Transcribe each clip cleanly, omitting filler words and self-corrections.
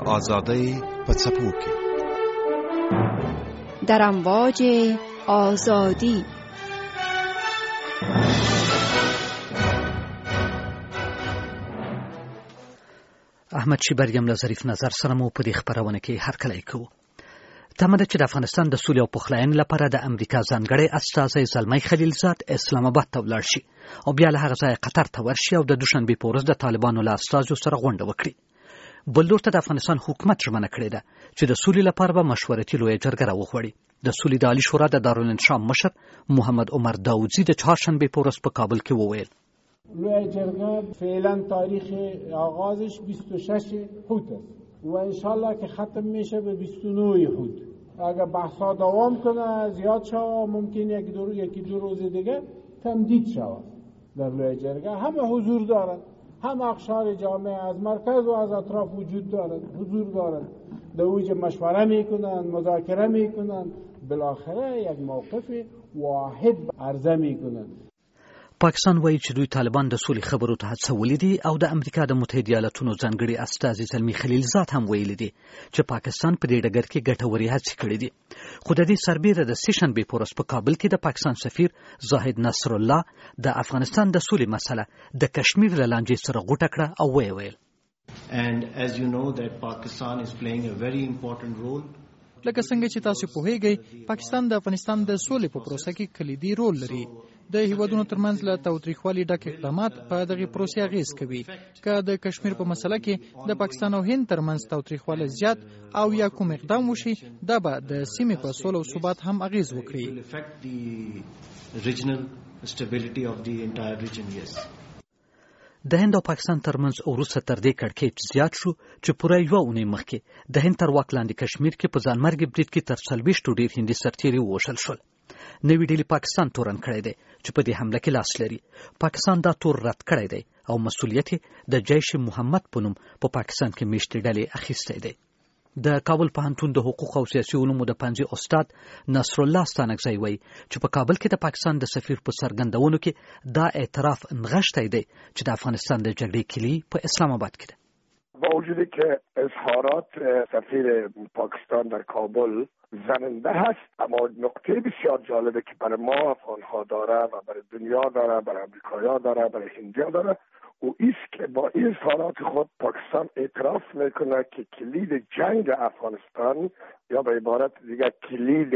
آزادۍ په څپو کې در امواج آزادی. احمد شیبریم له ظریف نظر سره مو په دې خبرونه کې هرکلی کوو. تمه ده چې د افغانستان د سولې او پخلاینې لپاره د امریکا ځانګړی استازی زلمی خلیلزاد اسلام آباد ته ولاړ شي او بیا له هغه ځایه قطر ته ورشي او د دوشنبې په ورځ د طالبانو له استازو سره غونډه وکړي. بل لور ته د افغانستان حکومت ژمنه کړې ده چې د سولې لپاره به مشورتي لویه جرګه راوغواړي. د سولې د عالي شورا د دارالانشا مشر محمد عمر داودزي د چهارشنبې په ورځ په کابل کې وویل لویه جرګه فعلا تاریخ آغازش 26 خود است و انشالله که ختم میشه به 29 خود. اگر بحثا دوام کنه زیاد شود ممکن یکی دو روز دیگه تمدید شود. در لویه جرگه همه حضور دارند، هم اقشار جامعه از مرکز و از اطراف وجود دارند، حضور دارند، در اوج مشوره میکنند، مذاکره میکنند، بالاخره یک موقف واحد عرضه میکنند. پاکستان وایي چې دوی طالبان د سولې خبرو ته هڅولي دي او د امریکا د متحده ایالاتونو ځانګړي استازي زلمی خلیلزاد هم ویلي دي چې پاکستان په دې ډګر کې ګټورې هڅې کړې دي. خو د دې سربیره د سهشنبې په ورځ په کابل کې د پاکستان سفیر زاهد نصر الله د افغانستان د سولې مسله د کشمیر له لانجې سره غوټه کړه او ویل And as you know that Pakistan is playing a very important role. لکه څنګه چې تاسو پوهیږئ پاکستان د افغانستان د سولې په پروسه کې کلیدي رول لري. د هیوادونو ترمنځ له تاوتریخوالي ډک اقدامات په دغه پروسې اغیز کوي. که د کشمیر په مسله کې د پاکستان او هند ترمنځ تاوتریخوالی زیات او یا کوم اقدام وشي دا به د سیمې په سوله او ثبات هم اغیز وکړي. د هند او پاکستان ترمنځ وروسته تر دې کړکېچ زیات شو چې پوره یوه اونۍ مخکې د هند تر واک لاندې کشمیر کې په ځانمرګي برید کې تر 40 ډېر هندي سرتیري ووژل شول. نوې ډلې پاکستان تورن کړی دی چې په دې حمله کې لاس لري. پاکستان دا تور رد کړی دی او مسؤلیت د جیش محمد په نوم په پاکستان کې میشتې ډلې اخیستی دی. د کابل پوهنتون د حقوق او سیاسي علومو د پنځه استاد نصر الله ستانکزی وایي چې په کابل کې د پاکستان د سفیر په څرګندونو کې دا اعتراف نغښتی دی چې د افغانستان د جګړې کلی په اسلام آباد کې ده. با وجودی که اظهارات سفیر پاکستان در کابل زننده هست اما نقطه بسیار جالبه که برای ما افغانها داره و برای دنیا داره، برای امریکایی‌ها داره، برای هندی‌ها داره و ایست که با این اظهارات خود پاکستان اعتراف میکنه که کلید جنگ افغانستان یا به عبارت دیگه کلید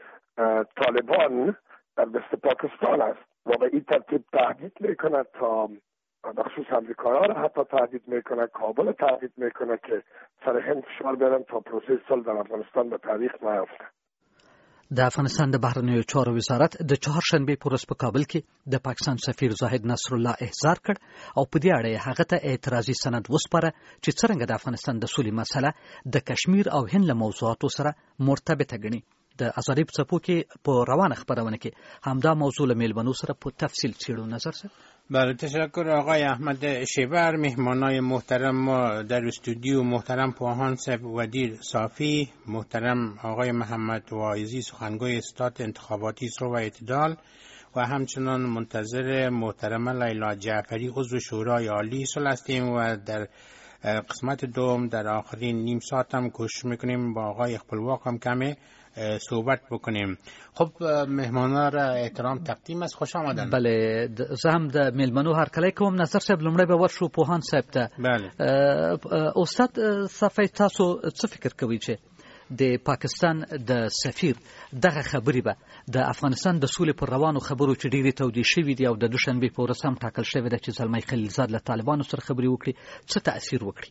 طالبان در دست پاکستان است و به این ترتیب تهدید میکنه تا بخصوص امریکایی‌ها را حتی تهدید میکنه، کابل تهدید میکنه که سر هند فشار بیارن تا پروسه صلح در افغانستان به تعریق نیفته. د افغانستان د بهرنیو چارو وزارت د چهارشنبې په ورځ په کابل کې د پاکستان سفیر زاهد نصر الله احضار کړ او په دې اړه هغه ته اعتراضي سند وسپاره چې څرنګه د افغانستان د سولې مسله د کشمیر او هند له موضوعاتو سره مرتبطه ګڼي. د ازادۍ په څپو کې په روانه خبرونه کې همدا موضوع له میلمنو سره په تفصیل څیړو. نظر سره بله تشکر آقای احمد شیبر. مهمانای محترم ما در استودیو محترم پوهان صاحب ودیر صافی، محترم آقای محمد واعظی سخنگوی استاد انتخاباتی صلح و اعتدال و همچنان منتظر محترم لیلا جعفری عضو شورای عالی صلح هستیم و در قسمت دوم در آخرین نیم ساعت هم کوشش میکنیم با آقای اخپلواک هم کمه صحبت بکنیم. خب مهمانا را احترام تقدیم است. خوش آمدن. بله زه هم د میلمنو هرکلی کوم. نظر صاحب لومړی به ورشو پوهان صاحب ته. بله استاد صفی تاسو څه فکر کوئ چې د پاکستان د سفیر دغه خبرې به د افغانستان د سولې پر روانو خبرو چې ډېرې تودې شوي دي او د دوشنبې په ورځ هم ټاکل شوې ده چې زلمی خلیلزاد له طالبانو سره خبرې وکړي څه تأثیر وکړي؟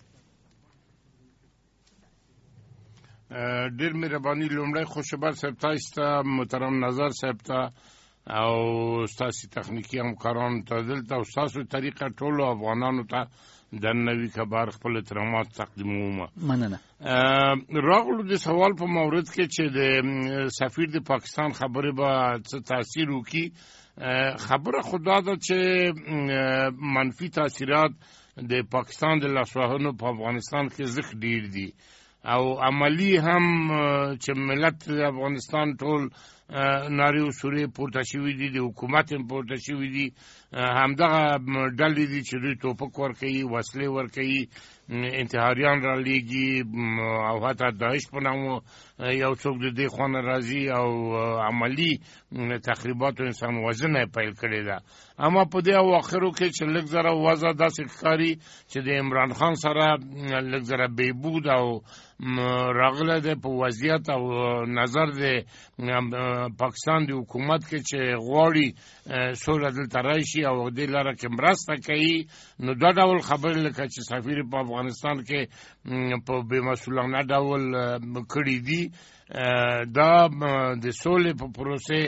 ډېر مهرباني لومړی خوشبر صاحب تاسو ته، محترم نظر صاحب ته او ستاسو تخنیکی همکارانو ته دلته او ستاسو طریقه ټولو افغانانو ته د نوي خبر خپل احترامات تقدیموم. مننه. راغلو د سوال په مورد کې چې د سفیر د پاکستان خبره به څه تاثیر وکړي. خبره خدا ده چې منفي تاثیرات د پاکستان د لاسوهنو په افغانستان کې زښ ډیر دي او عملی هم چې ملت افغانستان ټول ناری او سوري پورته شوی دي، د حکومت هم پورته شوی دي، همدغه ډلې دي چې دوی توپک ورکوي، وسلې ورکوي، انتحاریان را لیږي او حتی داعش په نامه یو څوک د دې خوا نه راځي او عملي تخریبات او انسان وژنه پیل کړې ده. اما په دې اواخرو کې چې لږ زره وضع داسې ښکاري چې د عمران خان سره لږ زره بهبود او راغله ده په وضعیت او نظر د پاکستان د حکومت کې چې غواړي سوله دلته راشي او دې لاره کې مرسته کوي. نو دا ډول خبرې لکه چې سفیر په افغانستان کې په بې مسؤلانه ډول کړي دي دا د سولې په پروسې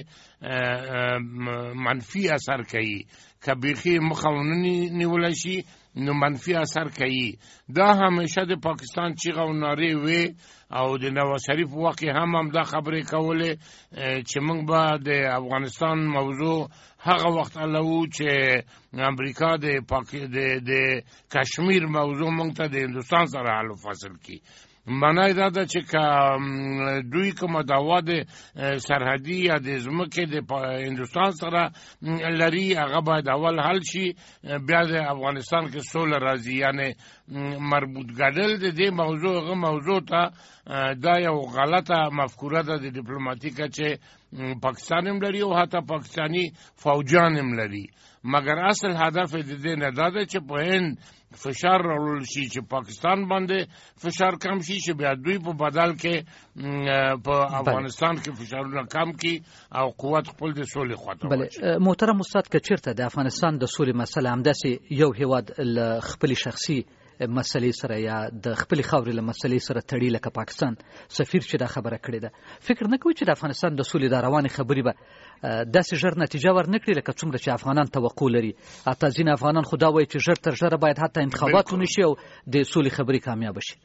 منفي اثر کوي. که بیخي مخه ونه نیولی شي نو منفي اثر کوي. دا همیشه د پاکستان چیغه او نارې وې او د نواز شریف وخت هم دا خبرې کولې چې موږ به د افغانستان موضوع هغه وخت الو چې امریکا د کشمیر موضوع موږ ته د هندوستان سره حل فصل کی. معنی دا ده چې دوی کومه دعوا د سرحدي یا د ځمکې د هندوستان سره لري هغه باید اول حل شي بیا د افغانستان کې سوله راځي. یعنی مربوط ګډل د دې موضوع ته دا یو غلطه مفکوره ده د ډیپلوماتیکه چې پاکستان هم لري او حتی پاکستانی فوجان هم لري. مګر اصل هدف د دې نه ده چې په هند فشار راوړل شي چې پاکستان باندې فشار کم شي چې بیا دوی په بدل کې په افغانستان کې فشارونه کم کړي او قوت خپل د سولې خواته بله. محترم استاد که چیرته د افغانستان د سولې مسله همداسې یو هیواد له خپلې شخصي مسلې سره یا د خپلې خاورې له مسلې سره تړي لکه پاکستان سفیر چې دا خبره کړې ده، فکر نه کوي چې د افغانستان د سولې دا روانې خبرې به داسې ژر نتیجه ورنکړي لکه څومره چې افغانان توقع لري؟ حتی ځینې افغانان خو دا وایي چې ژر تر ژره باید حتی انتخابات ونشي او د سولې خبرې کامیابه شي.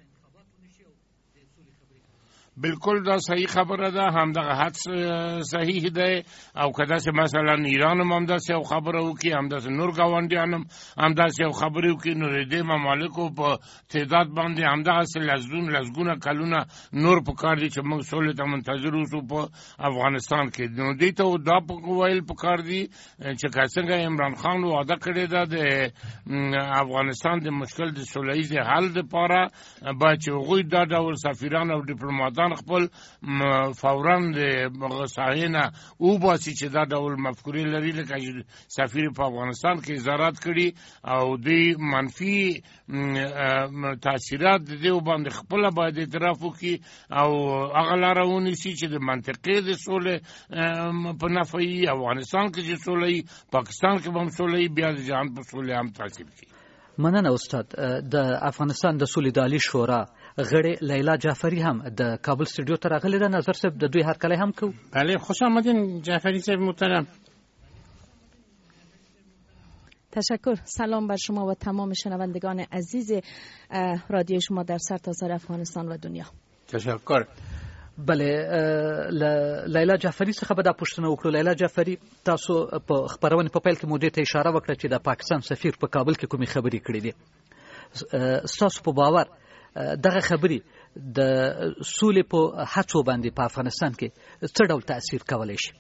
بالکل دا صحیح خبره ده، همدغه حد صحیح ده. او که داسې مثلا ایران هم همداسې یو خبره وکړي، همداسې نور ګاونډیان هم همداسې یو خبرې وکړي، نو د دې ممالکو په تعداد باندې همدغسې لسګونه کلونه نور پکار دي چې موږ سولې ته منتظر اوسو په افغانستان کې. نو دې ته دا ویل پکار دي چې که څنګه عمران خان وعده کړې ده د افغانستان د مشکل د سوله ییز حل دپاره باید چې هغوی دا ډول سفیران او ډیپلوماتان خپل فوراً د ساحې نه وباسي چې دا ډول مفکورې لري. لکه سفیر په افغانستان کې اظهارات کړي او دوی منفي تاثیرات د دې باندې خپله باید اعتراف وکړي او هغه لاره ونیسي چې د منطقې د سولې په نفع یي. افغانستان کې چې سوله یي، پاکستان کې به هم سوله یي، بیا د جهان په سولې هم تاثیر کوي. مننه استاد. د افغانستان د سولې د عالي شورا غړې لیلا جعفری هم د کابل استودیو ته راغلې ده. نظر صاحب د دوی هرکلی هم کوو. بله، خوش آمدین جعفری صاحب محترم. تشکر. سلام بر شما و تمام شنوندگان عزیز رادیو شما در سرتاسر افغانستان و دنیا. تشکر. بله، لیلا جعفری څخه به دا پوښتنه وکړو. لیلا جعفری، تاسو په خپرونې په پیل کې مو دې ته اشاره وکړه چې د پاکستان سفیر په کابل کې کومې خبرې کړې دي. ستاسو په باور دغه خبرې د سولې په هڅو باندې په افغانستان کې څه ډول تأثیر کولی شي؟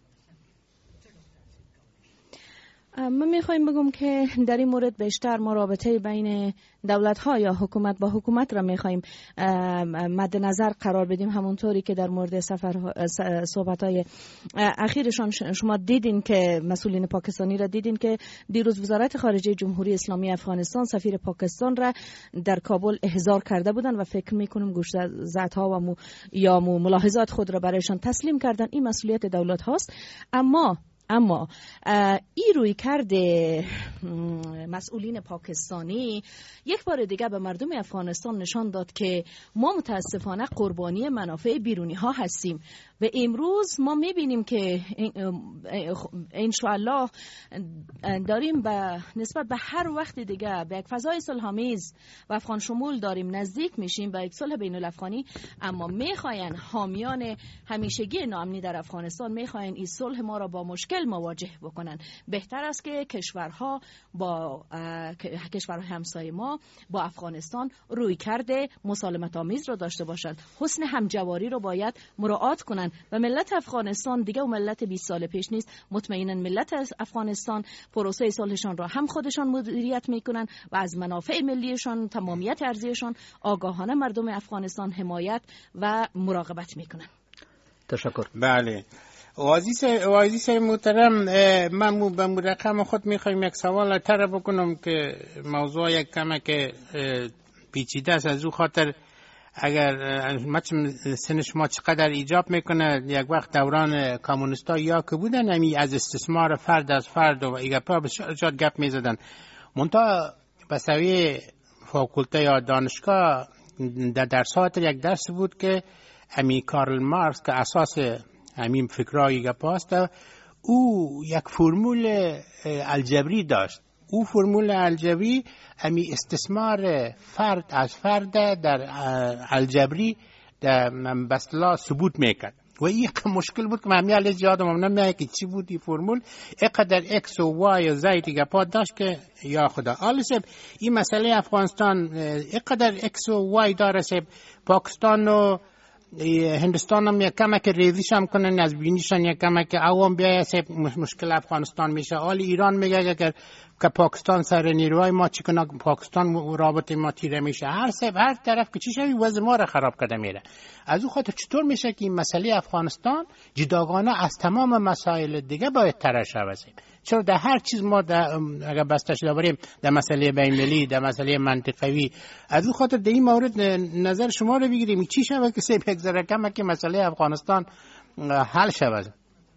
من میخوایم بگم که در این مورد بیشتر ما رابطه بین دولت ها یا حکومت با حکومت را میخوایم مد نظر قرار بدیم. همونطوری که در مورد صحبت های اخیرشان شما دیدین که مسئولین پاکستانی را دیدین که دیروز وزارت خارجه جمهوری اسلامی افغانستان سفیر پاکستان را در کابل احضار کرده بودند و فکر میکنم گوشزد ها و یا ملاحظات خود را برایشان تسلیم کردن. این مسئولیت دولت هاست. اما این روی کرده مسئولین پاکستانی یک بار دیگه به مردم افغانستان نشان داد که ما متاسفانه قربانی منافع بیرونی ها هستیم و امروز ما میبینیم که انشاءالله داریم به نسبت به هر وقت دیگه به یک فضای صلح‌آمیز و افغان شمول داریم نزدیک میشیم به یک صلح بین الافغانی. اما میخواین حامیان همیشگی ناامنی در افغانستان میخواین این صلح ما را با مشکل مشکل مواجه بکنن. بهتر است که کشورها همسایه ما با افغانستان روی کرده مسالمت آمیز رو داشته باشند. حسن همجواری رو باید مراعات کنن و ملت افغانستان دیگه و ملت 20 سال پیش نیست. مطمئنا ملت افغانستان پروسه صلحشان را هم خودشان مدیریت میکنن و از منافع ملیشان، تمامیت ارضیشان آگاهانه مردم افغانستان حمایت و مراقبت میکنن. تشکر. بله. عزیز محترم، من به رقم خود میخوایم یک سوال طرح بکنم که موضوع یک کمه که پیچیده است. از او خاطر اگر سن شما چقدر ایجاب میکنه، یک وقت دوران کمونیستا یا که بودن همی از استثمار فرد از فرد و ایگپا بسیار گپ میزدن. منتها بسوی فاکولته یا دانشگاه در درسات یک درس بود که امی کارل مارکس که اساس همین فکرهای گپاست، او یک فرمول الجبری داشت. او فرمول الجبری امی استثمار فرد از فرد در الجبری در بسلا ثبوت میکرد و این مشکل بود که من همیشه یادم نمیاد که چی بود این فرمول. اینقدر اکس و وای و زید گپا داشت که یا خدا. آلسب این مسئله افغانستان اینقدر اکس و وای داره سب پاکستان و هندوستان هم یک کمک ریزیش هم کنن از بینیشان یک کمک عوام بیایه سب مشکل افغانستان میشه. حالی ایران میگه که پاکستان سر نیروهای ما چی کنه، پاکستان رابطه ما تیره میشه. هر طرف که چی شوی وضع ما را خراب کرده میره. از او خاطر چطور میشه که این مسئله افغانستان جداگانه از تمام مسائل دیگه باید طرح شود؟ چرا در هر چیز ما اگر بستش داریم در مسئله بین‌المللی، در مسئله منطقوی، از او خاطر در این مورد نظر شما رو بگیریم چی شود که سه یک ذره کم که مسئله افغانستان حل شود؟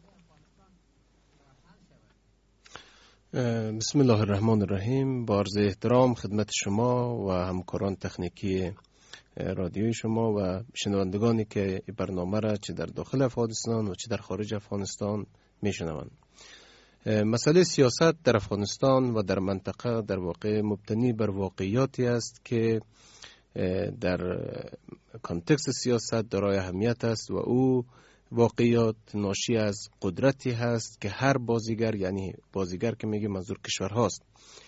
بسم الله الرحمن الرحیم. با عرض احترام خدمت شما و همکاران تکنیکی رادیوی شما و شنوندگانی که این برنامه را چه در داخل افغانستان و چه در خارج افغانستان میشنوند. مسئله سیاست در افغانستان و در منطقه در واقع مبتنی بر واقعیاتی است که در کانتکست سیاست دارای اهمیت است و او واقعیات ناشی از قدرتی هست که هر بازیگر، یعنی بازیگر که میگه منظور کشور هاست،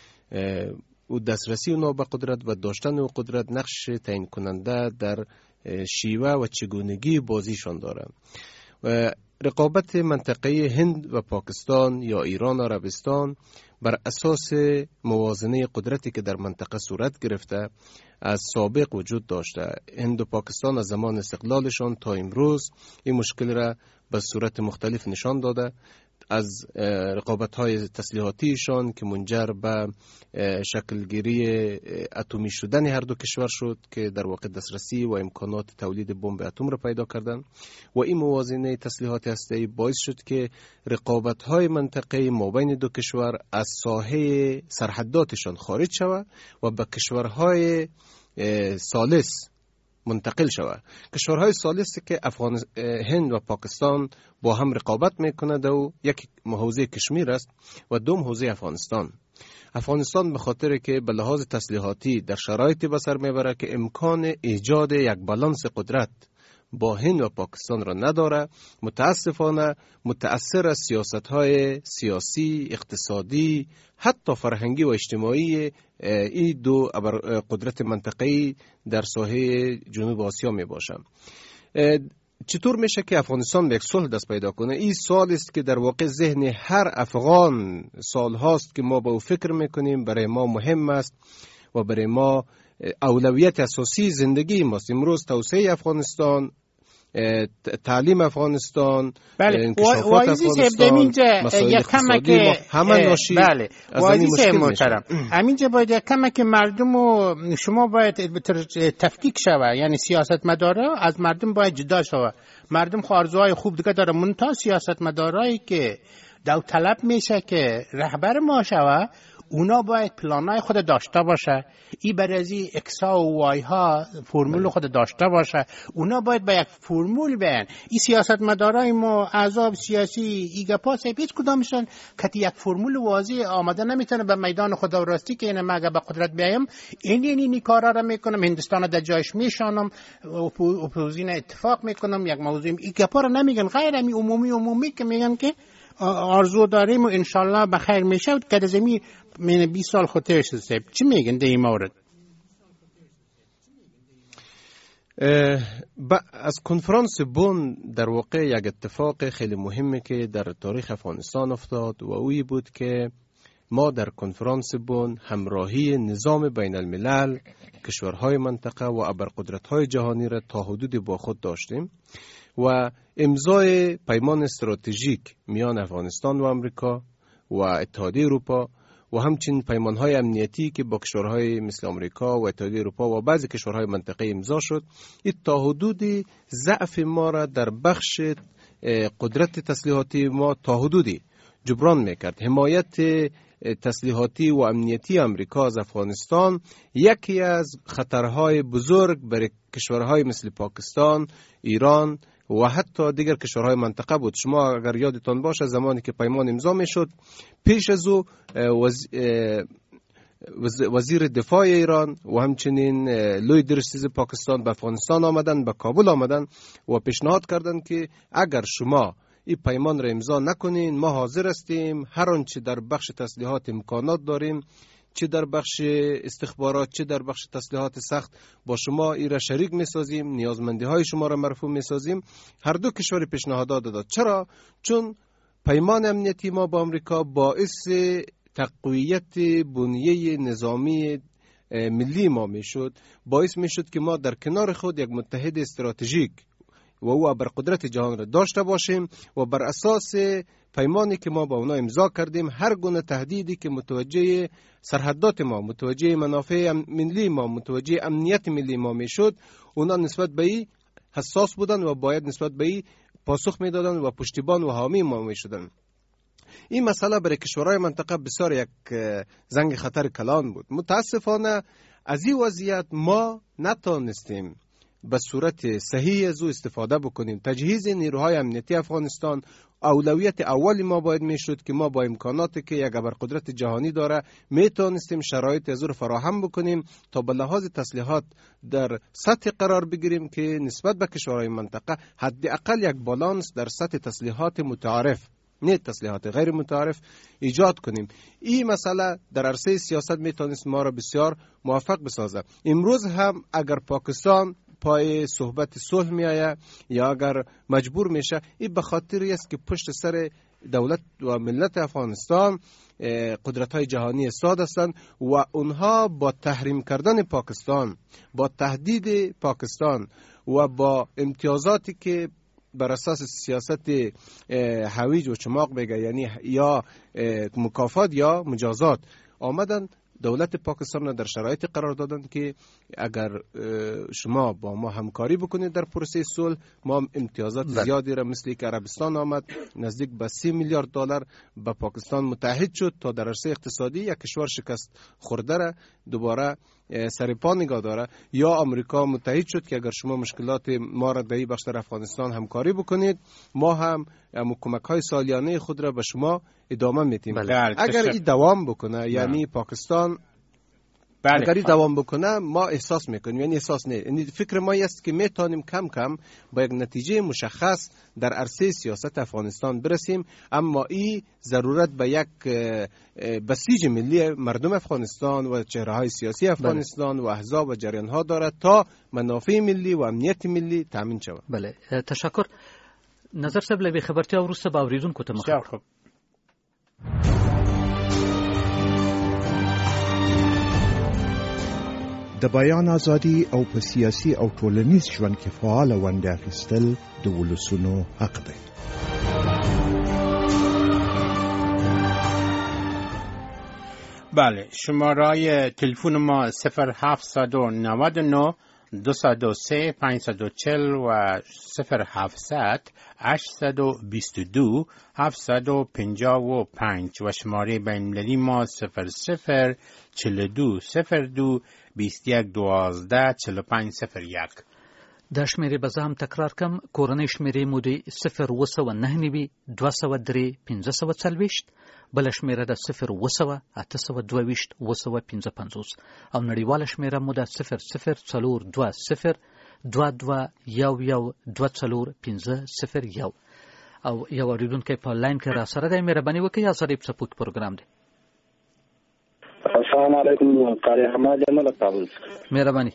او دسترسی اونا به قدرت و داشتن او قدرت نقش تعیین کننده در شیوه و چگونگی بازیشان داره. و رقابت منطقه هند و پاکستان یا ایران و عربستان بر اساس موازنه قدرتی که در منطقه صورت گرفته از سابق وجود داشته. هند و پاکستان از زمان استقلالشان تا امروز این مشکل را به صورت مختلف نشان داده، از رقابت‌های تسلیحاتیشان که منجر به شکلگیری اتمی شدن هر دو کشور شد که در واقع دسترسی و امکانات تولید بمب اتم را پیدا کردند و این موازنه تسلیحات هسته‌ای باعث شد که رقابت‌های منطقه مابین دو کشور از ساحه سرحداتشان خارج شود و به کشورهای ثالث منتقل شود. کشورهای ثالثی که هند و پاکستان با هم رقابت میکنند و یک حوزه کشمیر است و دوم حوزه افغانستان به خاطر که به لحاظ تسلیحاتی در شرایطی به سر میبره که امکان ایجاد یک بالانس قدرت با هند و پاکستان را نداره، متاسفانه متأثر از سیاست‌های سیاسی، اقتصادی، حتی فرهنگی و اجتماعی این دو قدرت منطقه‌ای در ساحه جنوب آسیا می باشند. چطور میشه که افغانستان به یک صلح دست پیدا کنه؟ این سوال است که در واقع ذهن هر افغان سال هاست که ما به او فکر میکنیم، برای ما مهم است و برای ما اولویت اساسی زندگی ماست. امروز توسعه افغانستان، تعلیم افغانستان، انکشافات افغانستان، مسائل اقتصادی همه ناشی بله. از این مشکل محترم همینجا باید یک کمک مردم و شما باید تفکیک شوه، یعنی سیاست مداره از مردم باید جدا شوه. مردم آرزوهای خوب دیگه داره، منتها سیاست مدارایی که داوطلب میشه که رهبر ما شوه، اونا باید پلانای خود داشته باشه. ای برازی اکسا و وای ها فرمول خود داشته باشه. اونا باید با یک فرمول بیان. ای سیاست مدارای ما احزاب سیاسی ایگا پاس هیچ کدامشون که یک فرمول واضح آماده نمیتونه به میدان خدا راستی که اینه مگه به قدرت بیایم این کارا رو میکنم، هندوستان در جایش میشانم، اپوزیسیون اتفاق میکنم، یک موضوع ایگا پا رو نمیگن، غیر امی عمومی که میگن که آرزو داریم و انشالله بخیر میشه و که زمین 20 سال خودش سه چی میگن در این مورد؟ از کنفرانس بن در واقع یک اتفاق خیلی مهمی که در تاریخ افغانستان افتاد و اوی بود که ما در کنفرانس بن همراهی نظام بین الملل، کشورهای منطقه و ابرقدرت‌های جهانی را تا حدودی با خود داشتیم و امضای پیمان استراتژیک میان افغانستان و امریکا و اتحادیه اروپا و همچنین پیمانهای امنیتی که با کشورهای مثل امریکا و اتحادیه اروپا و بعضی کشورهای منطقه امضا شد، این تا حدودی ضعف ما را در بخش قدرت تسلیحاتی ما تا حدودی جبران میکرد. حمایت تسلیحاتی و امنیتی امریکا از افغانستان یکی از خطرهای بزرگ برای کشورهای مثل پاکستان، ایران و حتی دیگر کشورهای منطقه بود. شما اگر یادتان باشه زمانی که پیمان امضا میشد، پیش از او وزیر دفاع ایران و همچنین لوی درستیز پاکستان به افغانستان آمدن، به کابل آمدن و پیشنهاد کردند که اگر شما این پیمان را امضا نکنین ما حاضر هستیم هر آنچه در بخش تسلیحات امکانات داریم، چه در بخش استخبارات چه در بخش تسلیحات سخت، با شما این را شریک می‌سازیم، نیازمندی های شما را مرفوع می‌سازیم. هر دو کشور پیشنهادات داد. چرا؟ چون پیمان امنیتی ما با امریکا باعث تقویت بنیه نظامی ملی ما میشد، باعث میشد که ما در کنار خود یک متحد استراتژیک و او ابرقدرت جهان را داشته باشیم و بر اساس پیمانی که ما با اونا امضا کردیم هر گونه تهدیدی که متوجه سرحدات ما، متوجه منافع ملی ما، متوجه امنیت ملی ما میشد، اونا نسبت به این حساس بودن و باید نسبت به این پاسخ میدادن و پشتیبان و حامی ما میشدن. این مسئله برای کشورهای منطقه بسیار یک زنگ خطر کلان بود. متاسفانه از این وضعیت ما نتونستیم به صورت صحیح از او استفاده بکنیم. تجهیز نیروهای امنیتی افغانستان اولویت اولی ما باید میشد که ما با امکاناتی که یک ابرقدرت جهانی داره میتونستیم شرایط از او فراهم بکنیم تا به لحاظ تسلیحات در سطح قرار بگیریم که نسبت به کشورهای منطقه حداقل یک بالانس در سطح تسلیحات متعارف، نه تسلیحات غیر متعارف، ایجاد کنیم. این مسئله در عرصه سیاست میتونست ما را بسیار موفق بسازه. امروز هم اگر پاکستان پای صحبت صلح می آید یا اگر مجبور میشه، این به خاطری است که پشت سر دولت و ملت افغانستان قدرت های جهانی ایستاده هستند و اونها با تحریم کردن پاکستان، با تهدید پاکستان و با امتیازاتی که بر اساس سیاست هویج و چماق بگه، یعنی یا مکافات یا مجازات، آمدن دولت پاکستان را در شرایط قرار دادن که اگر شما با ما همکاری بکنید در پروسه صلح، ما امتیازات زیادی را مثل که عربستان آمد نزدیک به 30 میلیارد دلار به پاکستان متحد شد تا در عرصه اقتصادی یک کشور شکست خورده را دوباره سر پا نگاه داره، یا آمریکا متحد شد که اگر شما مشکلات ما را در بخش در افغانستان همکاری بکنید ما هم کمک های سالیانه خود را به شما ادامه میدیم. اگر این دوام بکنه یعنی پاکستان اگر این دوام بکنه ما احساس میکنیم، یعنی احساس نه، یعنی فکر ما است که میتونیم کم کم با یک نتیجه مشخص در عرصه سیاست افغانستان برسیم، اما این ضرورت به یک بسیج ملی مردم افغانستان و چهره‌های سیاسی افغانستان و احزاب و جریان‌ها دارد تا منافع ملی و امنیت ملی تامین شود. بله، تشکر. نظر صاحب له خبرتیا وروسته به اوریدونکو ته مخه. د بیان ازادي او په سیاسي او ټولنیز ژوند کې فعال ونډه اخیستل د ولسونو حق دی. بله، شماره تلفن ما 0799 203 540 و 0700 822 755 و شماره بین المللی ما 00 42 02 21 12 45 01. دا شمیرې به زه هم تکرار کم. کورنۍ شمیرې مو د 0999 203 540، بله شمیره د 0 822 855 او نړیواله شمیره مو د 00 22 22 11 24 501. او یو اوریدونکی په لاین کې را سره دی. مهرباني وکړئ آزادۍ په سپوت پروګرام دی. السلام علیکم قاری احمد جمال کابل. مهرباني.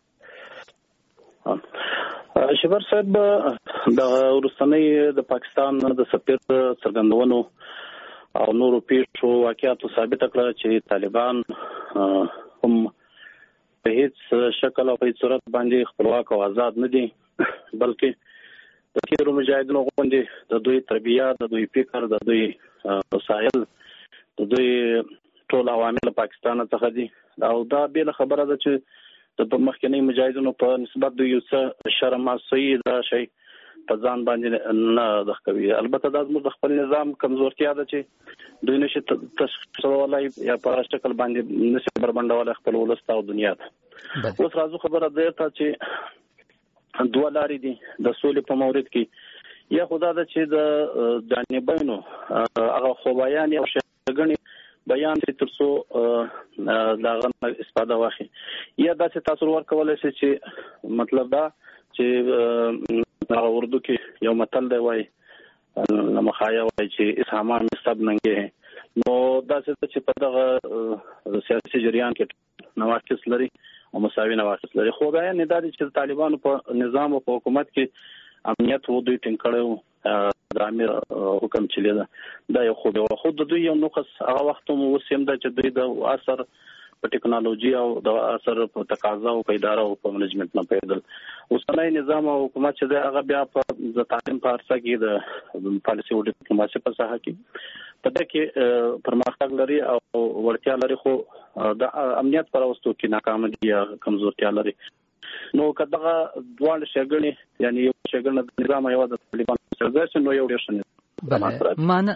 شبر صاحب د ورستنۍ د پاکستان د سفیر څرګندونو او نورو پیښو واقعاتو ثابت کړه چې طالبان هم په هیڅ شکل او په هیڅ صورت باندې خپلواک او آزاد نه دي، بلکې د تیرو مجاهدینو غوندې د دوی تربیه، د دوی فکر، د دوی وسایل، د دوی ټول عوامل پاکستان څخه دي. او دا بیل خبره ده چې د مخکنی مجاهدینو په نسبت دوی یو څه شرم اسوي دا شی په ځان باندې نه دښکوي. البته دا زموږ د خپل نظام کمزورتیا ده چې دوی نشي تشخیصولای یا په شکل باندې نشي بربنډولای خپل ولست او دنیا ته. اوس راځو خبره ده چې دوه لارې دي د سولې په مورد کې. یا خدا ده چې د جانبینو هغه خوبایان او شګنی بیان دې ترڅو دا غن استفاده واخلي، یا داسې تاثیر ورکولای شي چې مطلب دا چې هغه اردو کې یو متل دی وایي لمخایا وایي چې اسهامان سب ننګې. نو داسې چې په دغه سیاسي جریان کې نواقص لري او مساوي نواقص لري. خو دا نه دا چې طالبانو په نظام او په حکومت کې امنیت و دوی ټینګ کړو، د امیر حکم چلی ده دا یو خو به خود دوی یو نقص هغه وخت مو وسیم ده چې دوی د اثر په ټکنالوژي او د اثر په تقاضا او په اداره او په منیجمنت نه پیدل. اوسنۍ نظام او حکومت چې هغه بیا په تعلیم په ارسه کې د پالیسي او ډیپلوماسي په ساحه کې په دې کې پرمختګ لري او ورتیا لري، خو د امنیت پر اوستو کې ناکام دي یا کمزورتیا لري. نو کداغه دوه شګړې یعنی یو شګړه د نظام یو د طالبان سرګرش نو یو ډیر شنه. بله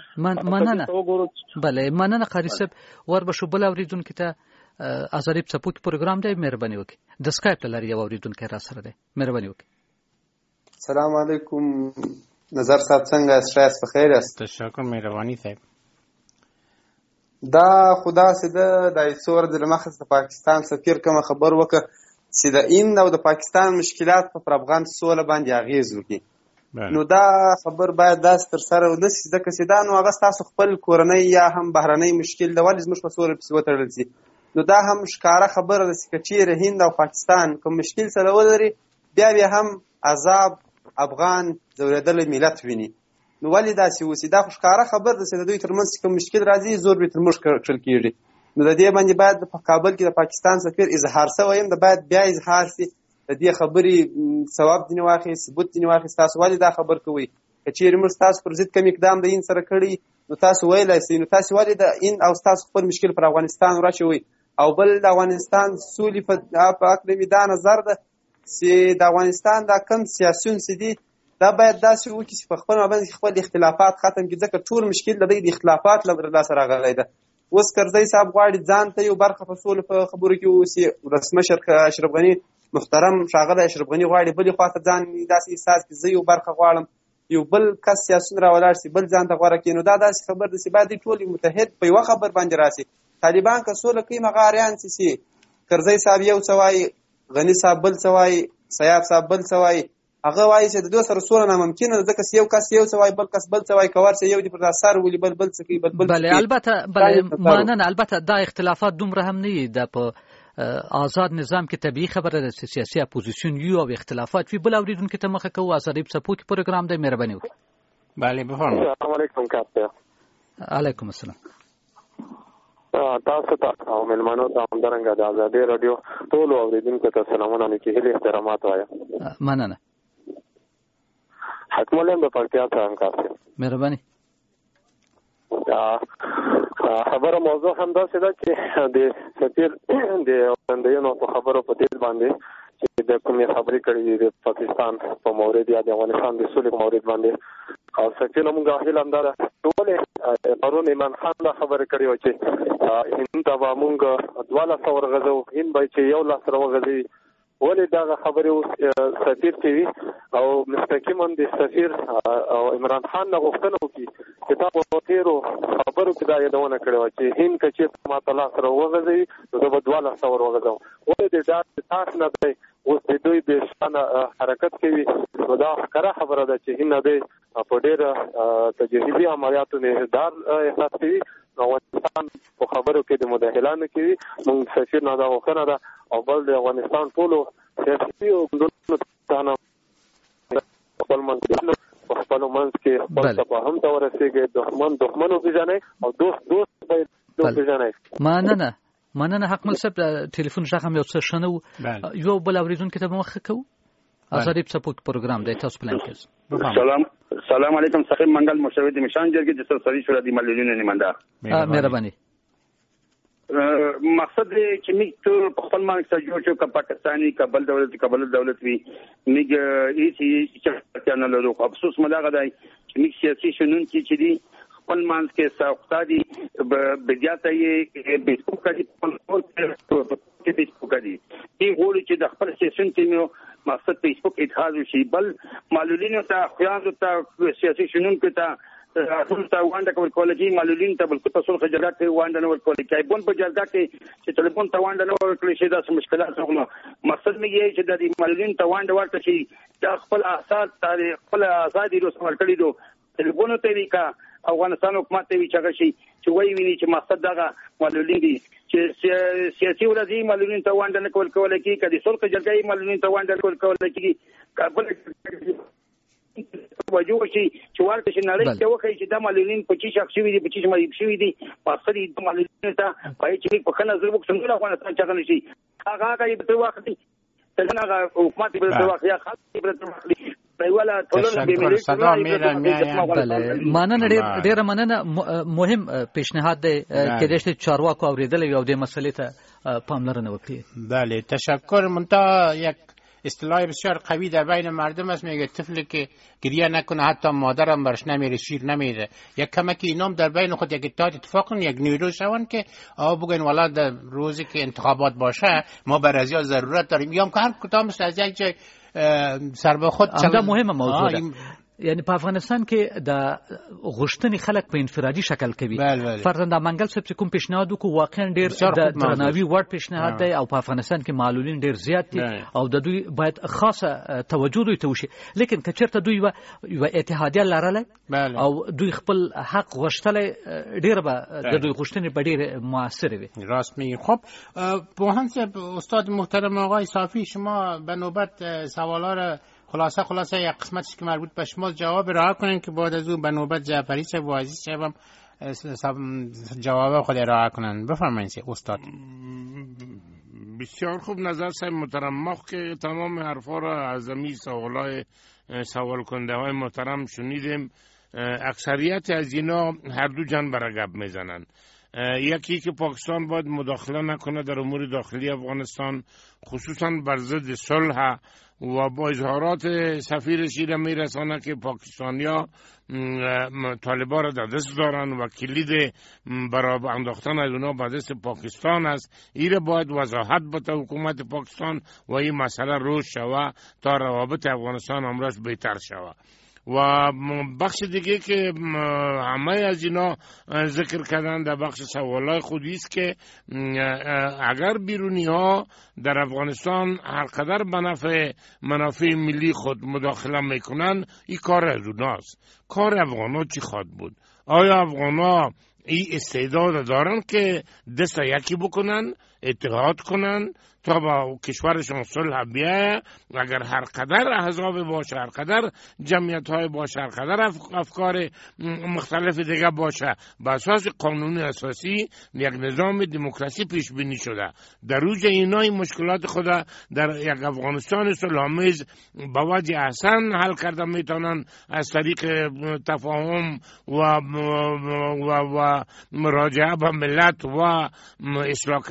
مننه قاری صاحب. ور بشو بل اوریدونکو ته آزادۍ په سپوت پروګرام دی. مهرباني وکړئ د اسکایپ لاري یو اوریدونکو را سره دی. مهرباني وکړئ. السلام علیکم نظر صاحب، څنګه استراس په خیر است؟ تشکر مهرباني صاحب. دا خدا سده د ایثور د مخص د پاکستان سفیر کوم خبر وکړه چې د هند او د پاکستان مشکلات په افغان سوله باندې اغیز وکړي. نو دا خبر باید داس تر سره ونسی ځکه چې دا نو هغه تاسو خپل کورنۍ یا هم بهرنۍ مشکل د ولې زموږ په سوله په وتړل شي. نو دا هم ښکارا خبره ده چې چیرې هند او پاکستان کوم مشکل سره ولري بیا هم عذاب افغان زوریدل ملت ویني. نو ولې دا چې وسی دا ښکارا خبر ده چې د دوی ترمنځ کوم مشکل راځي زور به ترمنځ کړل کیږي. نو د دې باندې باید په کابل کې د پاکستان سفیر اظهار سویم د باید بیا اظهار سي د دې خبرې ثواب دي نه واخی ثبوت دي نه واخی. تاسو ولې دا خبر کوي چې موږ تاسو پر ضد کوم اقدام د این سره کړی نو تاسو ویلای سي نو تاسو ولې د این او تاسو خپل مشکل پر افغانستان راشوي او بل د افغانستان سولې په اقلیمي دا نظر ده چې د افغانستان دا کم سیاسيون سدي دا باید داسې وکړي چې په خپل باندې خپل اختلافات ختم کړي ځکه ټول مشکل د دې اختلافات لا سره غلې ده. اوس کرزی صاحب غواړي ځان ته یو برخه په سولې په خبرو کې وسی رسمي شرکت اشرف غنی محترم شاغله اشرف غنی غواړي بل خواته ځان داسې احساس کې زه یو برخه غواړم یو بل کس سیاسي راولاړ سي بل ځان ته غوړه کینو دا داسې خبر د سی باید ټول متحد په یو خبر باندې راسي. طالبان که سوله کوي مغاریان سي کرزی صاحب یو سوای غنی صاحب بل سوای سیاف صاحب بل سوای هغه وایي چې د دوه سره سوله ناممکنه ده ځکه یو کس یو سوای بل کس بل سوای کور سي یو دی پر اثر ولي بل څه بل بله البته مننه. البته دا اختلافات دومره هم نه دي په آزاد نظام کې طبيعي خبره ده چې سیاسي اپوزیشن یو او اختلافات وی بل اوریدونکو ته مخه کوو. آزادۍ په سپوت پروګرام دی. مهرباني وکړئ. بله بفرمایئ. السلام علیکم کاپته. علیکم السلام. تاسو ته او ملمنو ته همدارنګه د آزادۍ رادیو ټول اوریدونکو ته سلامونه لیکي هلي احترامات وایم. مننه. حکمولم په پکتیا ته هم کاپته. مهرباني. خبره موضوع هم دا څه ده چې د سفیر د وړاندېونو په خبرو په دې باندې چې د کومې خبرې کړې د پاکستان په مورد یا د افغانستان د سولې په مورد باندې او سفیر موږ هیله هم دا ټولې پرون ایمان خان دا خبرې کړې و چې هند ته به موږ 1200 ورغځو هند به چې 100 ورغځي ولې دا خبرې اوس سفیر کوي او مستقیما د سفیر او عمران خان نه غوښتنه وکړي کتاب او تیرو خبرو کې دا یادونه کړو چې هین کچې ما تعالی سره وغځي نو دا بدواله څور وغځو ولې د ذات تاسو نه دی اوس د دوی به شان حرکت کوي نو دا ښکاره خبره ده چې هین دی په ډېر تجهیزي عملیاتو نه دار احساس کوي نو افغانستان په خبرو کې د مداخله نه کوي موږ سفیر نه دا وخنه ده او بل د افغانستان ټولو سیاسي او ګوندونو خپل منځ خپل منځ کې خپل تفاهم ته ورسېږي دښمن وپېژنئ او دوست باید وپېژنئ. مننه حق مل صاحب ټلیفون ژغ هم یو څه ښه نه و. یو بل اورېدونکي ته به مخه کوو. ازادي سپورت پروګرام دی تاسو پلان کې. سلام علیکم صاحب منګل مشاور د مشان جرګې د سرسري شورا د مليونونو نماینده. مهرباني. مقصد چې موږ ټول په خپل ملک سره جوړ شو که پاکستاني کابل دولت وي موږ هیڅ چې نه لرو. افسوس مداغه دی چې موږ سیاسي شنونکي چې دي خپل منځ کې ساخته دي بدیاته یې بیسپوک دي په بیسپوک دي ای غوړي چې د خپل سیاسي ټیمو مقصد فیسبوک اتحاد شي بل معلولینو ته خیانت ته سیاسي شنونکو ته ټول ته وانډه کول کېږي معلولین ته بل څه څول خجرات ته وانډه نه ورکول کېږي بون په جلګه کې چې ټلیفون ته وانډه نه ورکول شي دا مشکلات نه. مقصد مې یې چې د معلولین ته وانډه ورکړي شي دا خپل اساس تاریخ خپل ازادي روس ورکړي دو ټلیفون طریقہ افغانستان حکومت ته ویچا شي چې وایي ویني چې مقصد دغه معلولین دي چې سیاسي ورځي معلولین ته وانډه نه کول کېږي کدي څول خجرګي معلولین ته وانډه کول کېږي کابل وجو شي چې ورته چې نړۍ ته وخی چې د معلولین په چی شخصي وي په چی مریض شوی دي مقصد د معلولین ته پای چې په خنه زر وکړم څنګه افغانستان څنګه شي هغه هغه په وخت څنګه حکومت په وخت یا خاص په وخت ولا مننه ډیره مننه. مهم پیشنهاد دی کې د چارواکو اوریدل یو د مسلې ته پاملرنه وکړي. بله تشکر. منتها یک اصطلاح بسیار قوی در بین مردم است میگه طفلی که گریه نکنه حتی مادرم برش نمیره شیر نمیره. یک کمکی اینام در بین خود یک اتفاق کنن یک نیرو شون که بگن والا در روزی که انتخابات باشه ما بر ازیا ضرورت داریم یا که هر کدام از یک جای سر به خود چل مهم موضوع ده. یعنی په افغانستان کې د غوښتنې خلک په انفرادي شکل کوي. فرضاً د منګل صاحب کوم پیشنهاد وکړو واقعا ډیر د درناوي وړ پیشنهاد دی او په افغانستان کې معلولین ډیر زیات دي او د دوی باید خاصه توجه دوی ته وشي. لیکن که چېرته دوی یو اتحادیه لرله او دوی خپل حق غوښتلی ډیر به د دوی غوښتنې به ډیر موثر وي. راست میگی. خب پوهان صاحب استاد محترم آقای صافی شما به نوبت سوالا را خلاصه یک قسمتش که مربوط به شما جواب ارائه کنین که بعد از اون به نوبت جعفری صاحب و عزیز صاحب هم جواب خود ارائه کنن. بفرمایید استاد. بسیار خوب نظر صاحب محترم. ما که تمام حرفا را از سوال کننده های محترم شنیدیم. اکثریت از اینا هر دو جنبه را گپ میزنن. یکی که پاکستان باید مداخله نکنه در امور داخلی افغانستان خصوصا بر ضد صلح و با اظهارات سفیرش را میرسانه که پاکستانیا طالبان را در دست دارن و کلید برای انداختن از اونا به دست پاکستان است. این باید وضاحت بده حکومت پاکستان و این مسئله روش شوه تا روابط افغانستان امروز بهتر شوه. و بخش دیگه که همه از اینا ذکر کردن در بخش سوالای خودی است که اگر بیرونی ها در افغانستان هر قدر به منافع ملی خود مداخله میکنن این کار از اوناست. کار افغانا چی خواهد بود؟ آیا افغانا این استعداد دارن که دست یکی بکنن اتحاد کنن تا با کشورشون صلح بیایه؟ اگر هر قدر احزاب باشه، هر قدر جمعیت های باشه، هر قدر افکار مختلف دیگه باشه، با اساس قانون اساسی یک نظام دموکراسی پیش بینی شده. در روز اینا این مشکلات خود در یک افغانستان صلح‌آمیز با وجه احسن حل کرده میتونن از طریق تفاهم و مراجعه به ملت و اصلاح کردن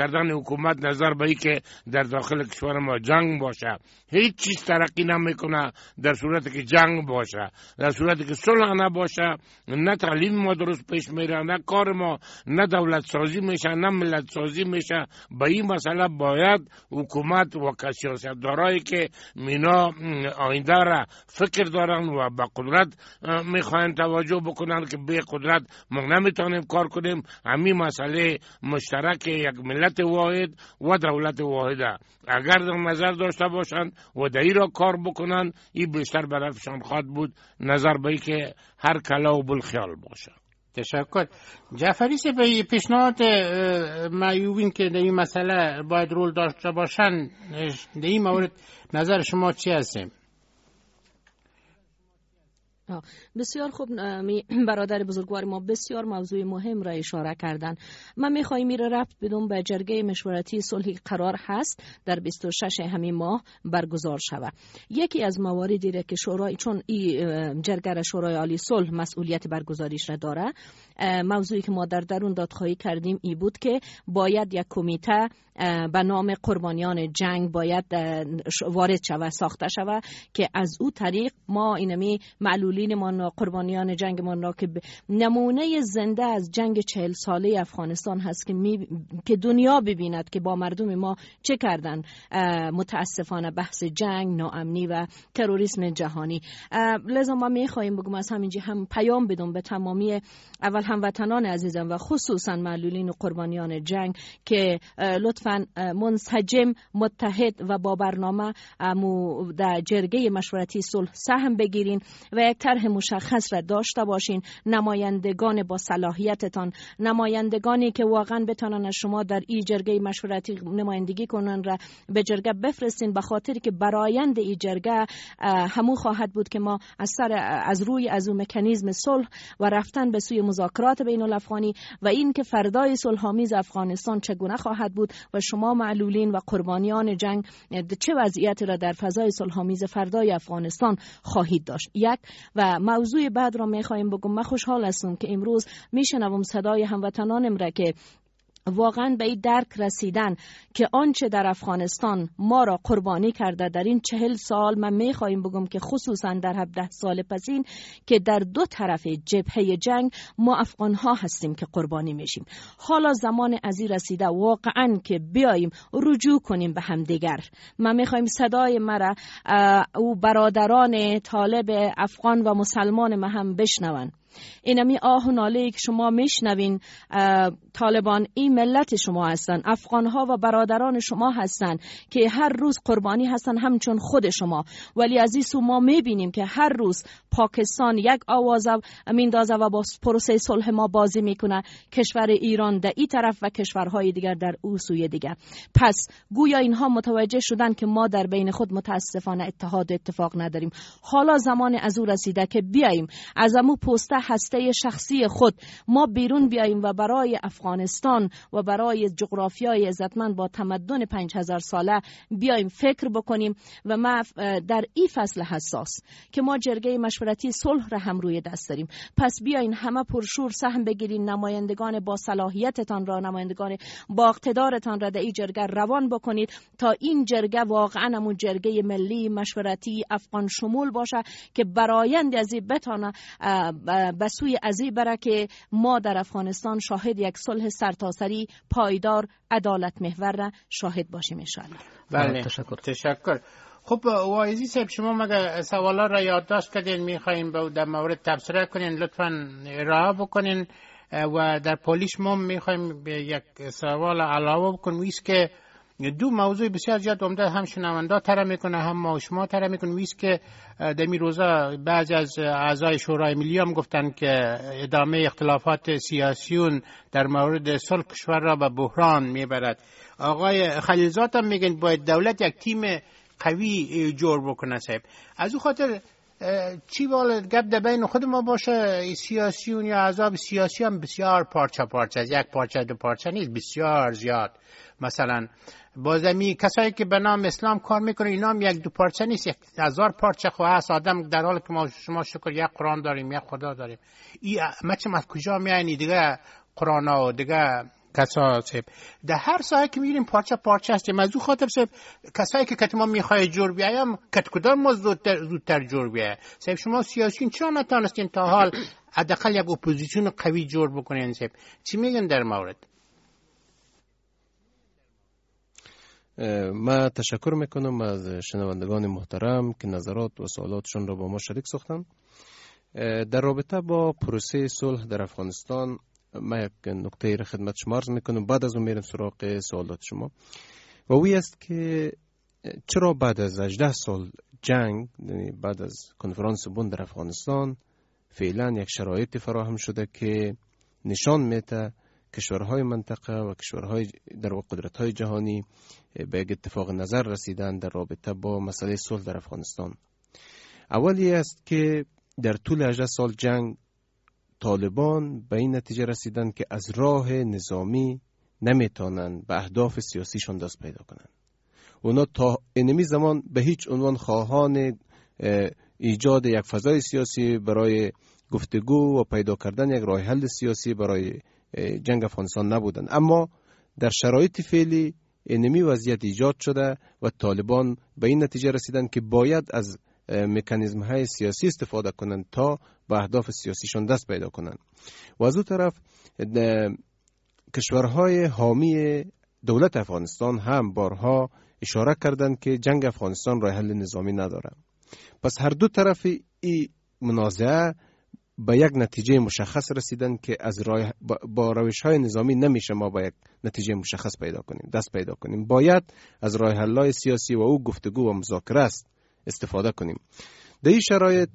حکومت نظر به ای که در داخل کشور ما جنگ باشه، هیچ چیز ترقی نمیکنه در صورتی که جنگ باشه. در صورتی که صلح نباشه، نه تعلیم ما درست پیش میره، نه کار ما، نه دولت سازی میشه، نه ملت سازی میشه. به این مسئله باید حکومت و سیاستدارایی که مینا آینده را فکر دارن و به قدرت میخواین توجه بکنن که به قدرت ما نمیتونیم کار کنیم. همین مسئله مشترک یک ملت واحد و دولت واحده اگر در نظر داشته باشند و در این را کار بکنن، این بیشتر برایشان خواهد بود نظر به که هر کلا و بالخیال باشه. تشکر. جعفری به پیشنهاد معیوبین که در این مسئله باید رول داشته باشند، در این مورد نظر شما چی هستیم؟ بسیار خوب، برادر بزرگوار ما بسیار موضوع مهم را اشاره کردن. من میخوایم این را ربط بدم به جرگه مشورتی صلحی قرار هست در 26 همین ماه برگزار شود. یکی از مواردی را که شورای، چون این جرگه شورای عالی صلح مسئولیت برگزاریش را داره، موضوعی که ما در درون دادخواهی کردیم ای بود که باید یک کمیته به نام قربانیان جنگ باید وارد شود، ساخته شود که از او طریق ما اینمی معلولین ما، قربانیان جنگ ما که نمونه زنده از جنگ 40 ساله افغانستان هست که دنیا ببیند که با مردم ما چه کردن. متاسفانه بحث جنگ، ناامنی و تروریسم جهانی. لذا ما میخواهیم بگم از همینجا هم پیام بدم به تمامی اول هموطنان عزیزم و خصوصا معلولین و قربانیان جنگ که لطفاً منسجم، متحد و با برنامه در جرگه مشورتی صلح سهم بگیرین و یک طرح مشخص را داشته باشین. نمایندگان با صلاحیتتان، نمایندگانی که واقعا بتونن از شما در این جرگه مشورتی نمایندگی کنن را به جرگه بفرستین، به خاطر که برآیند این جرگه همون خواهد بود که ما از روی اون مکانیزم صلح و رفتن به سوی مذاکرات بین الافغانی و این که فردای صلح‌آمیز افغانستان چگونه خواهد بود و شما معلولین و قربانیان جنگ چه وضعیتی را در فضای صلح‌آمیز فردای افغانستان خواهید داشت. یک و موضوع بعد را می‌خوایم بگم. من خوشحال هستم که امروز میشنوم صدای هموطنانم را که واقعا به این درک رسیدن که آنچه در افغانستان ما را قربانی کرده در این 40 سال، من میخوایم بگم که خصوصا در 17 سال پسین که در دو طرف جبهه جنگ ما افغان ها هستیم که قربانی میشیم. حالا زمان ازی رسیده واقعا که بیاییم رجوع کنیم به همدیگر. من میخوایم صدای مرا او برادران طالب افغان و مسلمان ما هم بشنون. اینمی آه و ناله که شما میشنوین، طالبان این ملت شما هستن، افغانها و برادران شما هستن که هر روز قربانی هستن همچون خود شما. ولی از این سو ما میبینیم که هر روز پاکستان یک آواز میندازه و با پروسه صلح ما بازی میکنه، کشور ایران در این طرف و کشورهای دیگر در او سوی دیگر. پس گویا اینها متوجه شدن که ما در بین خود متاسفانه اتحاد و اتفاق نداریم. حالا زمان از او رسیده که بیاییم از امو پوسته هسته شخصی خود ما بیرون بیاییم و برای افغانستان و برای جغرافیای عزتمند با تمدن 5000 ساله بیاییم فکر بکنیم. و ما در این فصل حساس که ما جرگه مشورتی صلح را هم روی دست داریم، پس بیاین همه پرشور سهم بگیرین، نمایندگان با صلاحیتتان را، نمایندگان با اقتدارتان را در این جرگه روان بکنید تا این جرگه واقعا همون جرگه ملی مشورتی افغان شمول باشه که برآیند از این بتانه به سوی ازی بره که ما در افغانستان شاهد یک صلح سرتاسری پایدار عدالت محور را شاهد باشیم ان شاء الله. بله تشکر. خب واعظی صاحب، شما مگه سوالا را یادداشت کردین، میخوایم در مورد تبصره کنین، لطفاً ارائه بکنین. و در پولیش ما میخوایم یک سوال علاوه بکنیم، ویست که دو موضوع بسیار زیاد عمده هم شنونده تره میکنه هم ما و شما تره میکنه. ویست که در می روزا بعضی از اعضای شورای ملی هم گفتن که ادامه اختلافات سیاسیون در مورد صلح کشور را به بحران میبرد. آقای خلیلزاد هم میگن باید دولت یک تیم قوی جور بکنه. صاحب از او خاطر چی بالا گپ در بین خود ما باشه، سیاسیون یا احزاب سیاسی هم بسیار پارچه از یک پارچه دو پارچه نیست، بسیار زیاد. مثلا بازمی کسایی که به نام اسلام کار میکنه اینا هم یک دو پارچه نیست، 1000 پارچه خواهد هست. آدم در حالی که ما شما شکر یک قرآن داریم، یک خدا داریم، این مچم از کجا میانی دیگه قرآن ها و دیگه کسا سیب در هر ساحه که میریم پارچه هستیم. از او خاطر سیب کسایی که کتما میخواه جور بیایم کت کدام ما زودتر جور بیایم. سیب شما سیاسیون چرا نتانستین تا حال حداقل یک اپوزیسیون قوی جور بکنین؟ سیب چی میگن در مورد؟ من تشکر میکنم از شنوندگان محترم که نظرات و سوالاتشون را با ما شریک ساختن. در رابطه با پروسه صلح در افغانستان من یک نکته را خدمت شما عرض میکنم، بعد از اون میرم سراغ سوالات شما. و وی است که چرا بعد از 18 سال جنگ، بعد از کنفرانس بن در افغانستان، فعلا یک شرایط فراهم شده که نشان میده کشورهای منطقه و کشورهای در قدرت‌های جهانی به یک اتفاق نظر رسیدن در رابطه با مسئله صلح در افغانستان. اولی است که در طول 18 سال جنگ طالبان به این نتیجه رسیدن که از راه نظامی نمیتونن به اهداف سیاسیشون دست پیدا کنن. اونا تا اینمی زمان به هیچ عنوان خواهان ایجاد یک فضای سیاسی برای گفتگو و پیدا کردن یک راه حل سیاسی برای جنگ افغانستان نبودن، اما در شرایط فعلی اینمی وضعیت ایجاد شده و طالبان به این نتیجه رسیدن که باید از مکانیزم های سیاسی استفاده کنند تا به اهداف سیاسیشون دست پیدا کنند. و از اون طرف کشورهای حامی دولت افغانستان هم بارها اشاره کردند که جنگ افغانستان راه حل نظامی نداره. پس هر دو طرف این منازعه به یک نتیجه مشخص رسیدن که از با روش‌های نظامی نمیشه ما با یک نتیجه مشخص دست پیدا کنیم. باید از راه حل‌های سیاسی و او گفتگو و مذاکره است استفاده کنیم. در این شرایط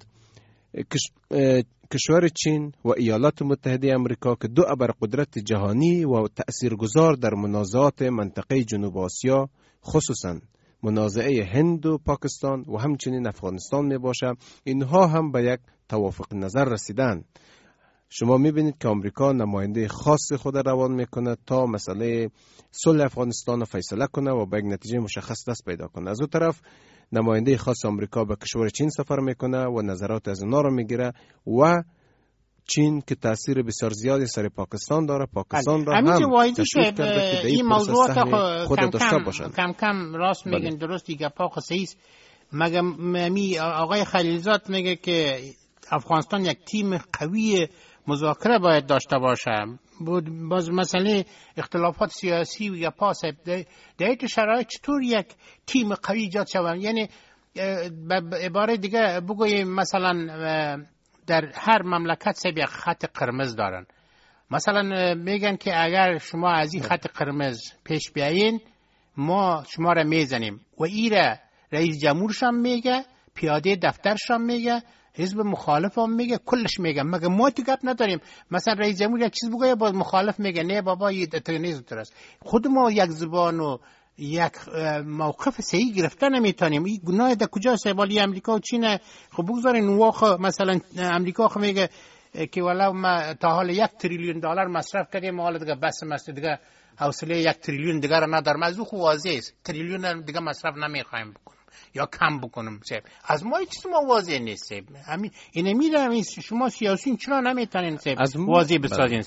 کشور چین و ایالات متحده آمریکا که دو ابرقدرت جهانی و تأثیرگذار در منازعات منطقه جنوب آسیا، خصوصاً منازعه هند و پاکستان و همچنین افغانستان می باشه، اینها هم به یک توافق نظر رسیدن. شما میبینید که آمریکا نماینده خاص خود روان میکنه تا مسئله صلح افغانستان رو فیصله کنه و به یک نتیجه مشخص دست پیدا کنه. از اون طرف نماینده خاص آمریکا به کشور چین سفر میکنه و نظرات از اونا رو میگیره و چین که تاثیر بسیار زیادی سر پاکستان داره، پاکستان را هم تشویق کرده که این موضوعات خود داشته باشند. کم راست میگن، درست دیگه پاک صحیح. مگه آقای خلیلزاد میگه که افغانستان یک تیم قوی مذاکره باید داشته باشه. باز مسئله اختلافات سیاسی و یا پاس در این شرایط چطور یک تیم قوی ایجاد شود؟ یعنی به عباره دیگه بگوییم مثلا در هر مملکت سب یک خط قرمز دارن. مثلا میگن که اگر شما از این خط قرمز پیش بیاین ما شما را میزنیم و ایره رئیس جمهورش هم میگه، پیاده دفترش هم میگه، حزب مخالف هم میگه، کلش میگه. مگه ما تو گپ نداریم؟ مثلا رئیس جمهور یک چیز بگه باز مخالف میگه نه بابا این تکنیز درست. خود ما یک زبان و یک موقف صحیح گرفته نمیتونیم. این گناه در کجاست؟ بالی امریکا و چین. خب بگذارین واقع مثلا امریکا خب میگه که والا ما تا حال 1 تریلیون دلار مصرف کردیم، حالا دیگه بس است، دیگه حوصله 1 تریلیون دیگه را ندارم. از او خو واضحه است تریلیون دیگه مصرف نمیخوایم بکنیم یا کم بکنم. از ما چیز ما واضح نیست. همین اینه میدونم شما سیاسیون چرا نمیتونین واضح بسازین؟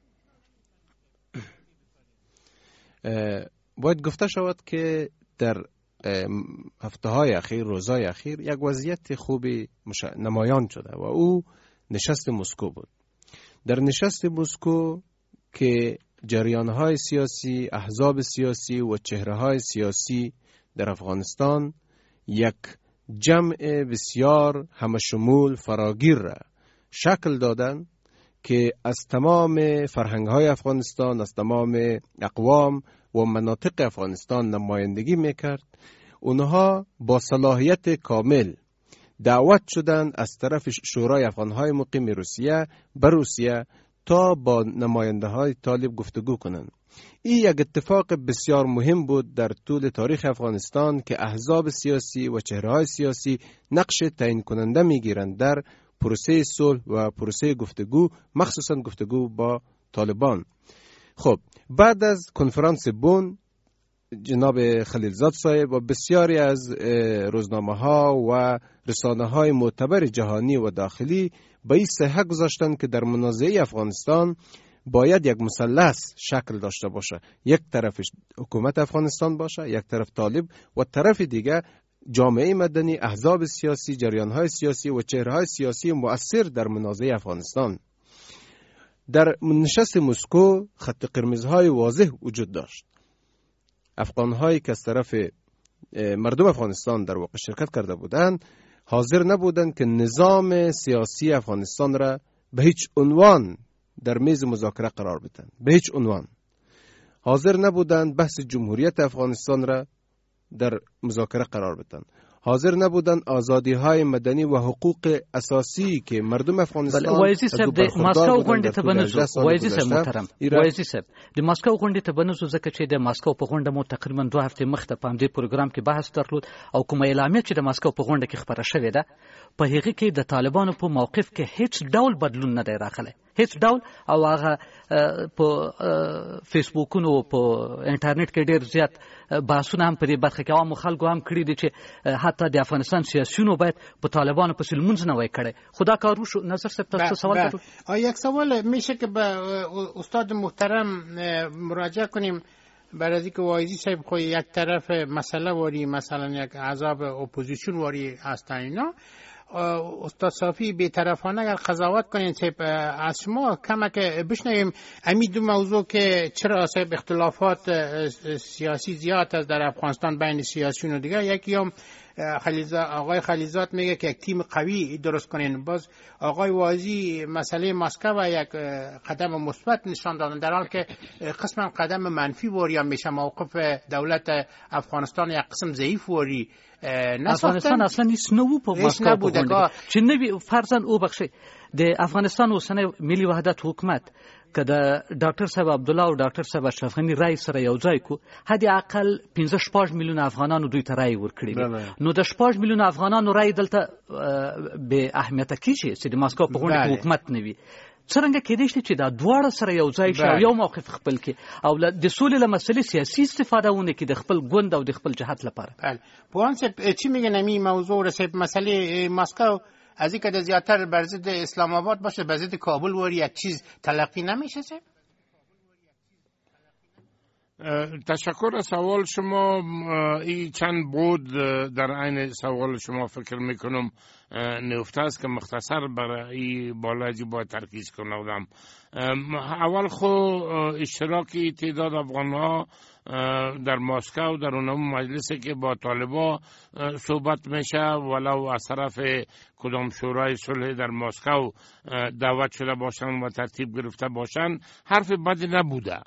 باید گفته شود که در هفته‌های اخیر، روزهای اخیر یک وضعیت خوبی نمایان شده و او نشست مسکو بود. در نشست مسکو که جریان‌های سیاسی، احزاب سیاسی و چهره‌های سیاسی در افغانستان یک جمع بسیار همشمول فراگیر را شکل دادن که از تمام فرهنگ‌های افغانستان، از تمام اقوام و مناطق افغانستان نمایندگی میکرد. اونها با صلاحیت کامل دعوت شدند از طرف شورای افغانهای مقیم روسیه به روسیه تا با نماینده های طالب گفتگو کنند. این یک اتفاق بسیار مهم بود در طول تاریخ افغانستان که احزاب سیاسی و چهره‌های سیاسی نقش تعیین کننده میگیرند در پروسه صلح و پروسه گفتگو، مخصوصا گفتگو با طالبان. خب بعد از کنفرانس بن جناب خلیلزاد صاحب و بسیاری از روزنامه‌ها و رسانه‌های معتبر جهانی و داخلی به این صحه گذاشتند که در منازعه افغانستان باید یک مثلث شکل داشته باشه. یک طرفش حکومت افغانستان باشه، یک طرف طالب و طرف دیگه جامعه مدنی، احزاب سیاسی، جریان‌های سیاسی و چهره‌های سیاسی مؤثر در منازعه افغانستان. در نشست مسکو خط قرمزهای واضح وجود داشت. افغان‌هایی که از طرف مردم افغانستان در واقع شرکت کرده بودند حاضر نبودند که نظام سیاسی افغانستان را به هیچ عنوان در میز مذاکره قرار بدن. به هیچ عنوان حاضر نبودند بحث جمهوریت افغانستان را در مذاکره قرار بدن. حاضر نبودند آزادی های مدنی و حقوق اساسی که مردم افغانستان وایزی صاحب د ماسکو غونډې ته بنځو وایزی صاحب محترم وایزی صاحب د ماسکو غونډې ته بنځو ځکه چې د ماسکو په غونډه مو تقریبا 2 هفته مخته په دې پروګرام کې بحث درلود او کومه اعلامیه چې د ماسکو په غونډه کې خبره شوې ده په هغه کې د طالبانو په موقف کې هیڅ ډول بدلون نه دی راغلی، هیڅ ډول. او هغه په فیسبوکونو په انټرنیټ کې ډیر زیات بحثونه هم په دې برخه کې عوام خلکو هم کړی دي چې حتی د افغانستان سیاسيونو باید په طالبانو پسې لمونځ نه وای کړي. خدا کارو شو نظر صاحب تاسو سوال کړو. یک سوال میشه که به استاد محترم مراجعه کنیم برای اینکه وایزی صاحب خو یک طرف مسئله واری، مثلا یک احزاب اپوزیسیون واری هستن اینا. استاد صافی بی‌طرفانه اگر قضاوت کنین صاحب از شما کمک بشنویم امید دو موضوع که چرا صاحب اختلافات سیاسی زیاد است در افغانستان بین سیاسیون و دیگه. یکی هم آقای خلیزات میگه که یک تیم قوی درست کنین. باز آقای وازی مسئله مسکو و یک قدم مثبت نشان دادن، در حالی که قسما قدم منفی وری میشه. موقف دولت افغانستان یک قسم ضعیف وری افغانستان اصلا هیڅ نه وو په مسکو په غونډه چې نوی فرضاً او بخښي د افغانستان اوسنی ملي وحدت حکومت که د ډاکټر صاحب عبد الله او ډاکټر صاحب اشرف غنی رای سره یو ځای کو حد اقل 15 میلیون افغانانو دوی ته رای ورکړي. نو د 15 میلیون افغانانو رای دلته به اهمیت کیږي چې د مسکو په غونډه حکومت نوي. څنګه کېدای شي چې دا دواړه سره یو ځای شي یو موقف خپل کې او د سولې له مسلې سیاسي استفاده ونه کې د خپل ګوند او د خپل جهت لپاره. بله پوهان صاحب چی میگن این موضوع رسید مسئله مسکو از اینکه د زیاتر بر ضد اسلام آباد باشه بر ضد کابل وری یک چیز تلقی نمیشه صاحب؟ تشکر از سوال شما. این چند بود در عین سوال شما فکر میکنم نفته است که مختصر برای بالاجی باید ترکیز کنم. اول خو اشتراکی تعداد افغان‌ها در مسکو در اون مجلسی که با طالبا صحبت میشه ولو از طرف کدام شورای صلح در مسکو دعوت شده باشن و ترتیب گرفته باشن حرف بدی نبوده.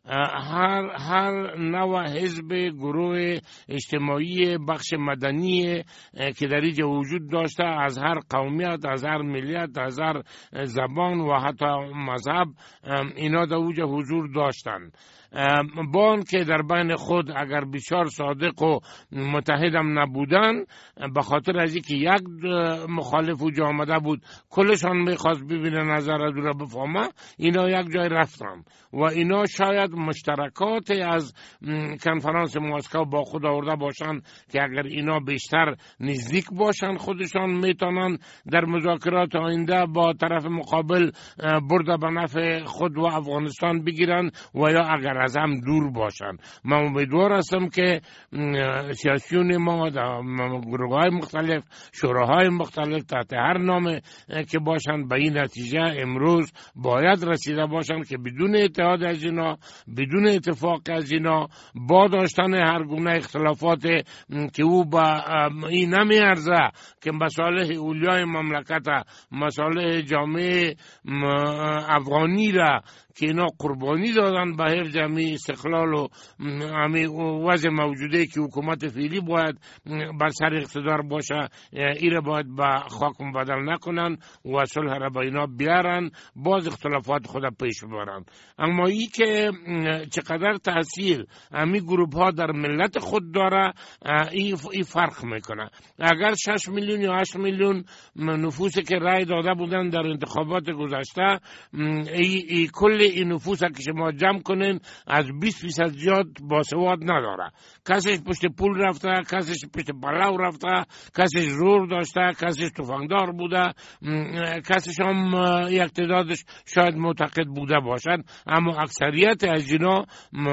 هر نوع حزب، گروه اجتماعی، بخش مدنی که در اینجا وجود داشته از هر قومیت، از هر ملیت، از هر زبان و حتی مذهب اینا در اونجا حضور داشتن. با که در بین خود اگر بسیار صادق و متحدم نبودن به خاطر از اینکه یک مخالف اوجا آمده بود کلشان میخواست ببینه نظر دو را بفهمه اینا یک جای رفتن و اینا شاید مشترکات از کنفرانس مسکو با خود آورده باشن که اگر اینا بیشتر نزدیک باشن خودشان میتونن در مذاکرات آینده با طرف مقابل برده به نفع خود و افغانستان بگیرن و یا اگر از هم دور باشن. من امیدوار هستم که سیاسیون ما در گروه‌های مختلف، شوراهای مختلف تحت هر نام که باشن به این نتیجه امروز باید رسیده باشن که بدون اتحاد از اینا، بدون اتفاق از اینا، با داشتن هر گونه اختلافات که او با این نمیارزه که مصالح اولیای مملکت، مصالح جامعه افغانی را که اینا قربانی دادن به حفظ جمعی استقلال و وضع موجوده که حکومت فعلی باید بر سر اقتدار باشه ایره باید به خاک بدل نکنن و صلح را به اینا بیارن باز اختلافات خود پیش ببرن. اما ای که چقدر تاثیر امی گروپ ها در ملت خود داره این فرق میکنه. اگر 6 میلیون یا 8 میلیون نفوسی که رای داده بودن در انتخابات گذشته، کل این نفوس که شما جمع کنین از 20% زیاد باسواد نداره. کسیش پشت پول رفته، کسیش پشت پلاو رفته، کسیش زور داشته، کسیش تفنگدار بوده، کسیش هم اقتدارش شاید معتقد بوده باشن، اما اکثریت از اینا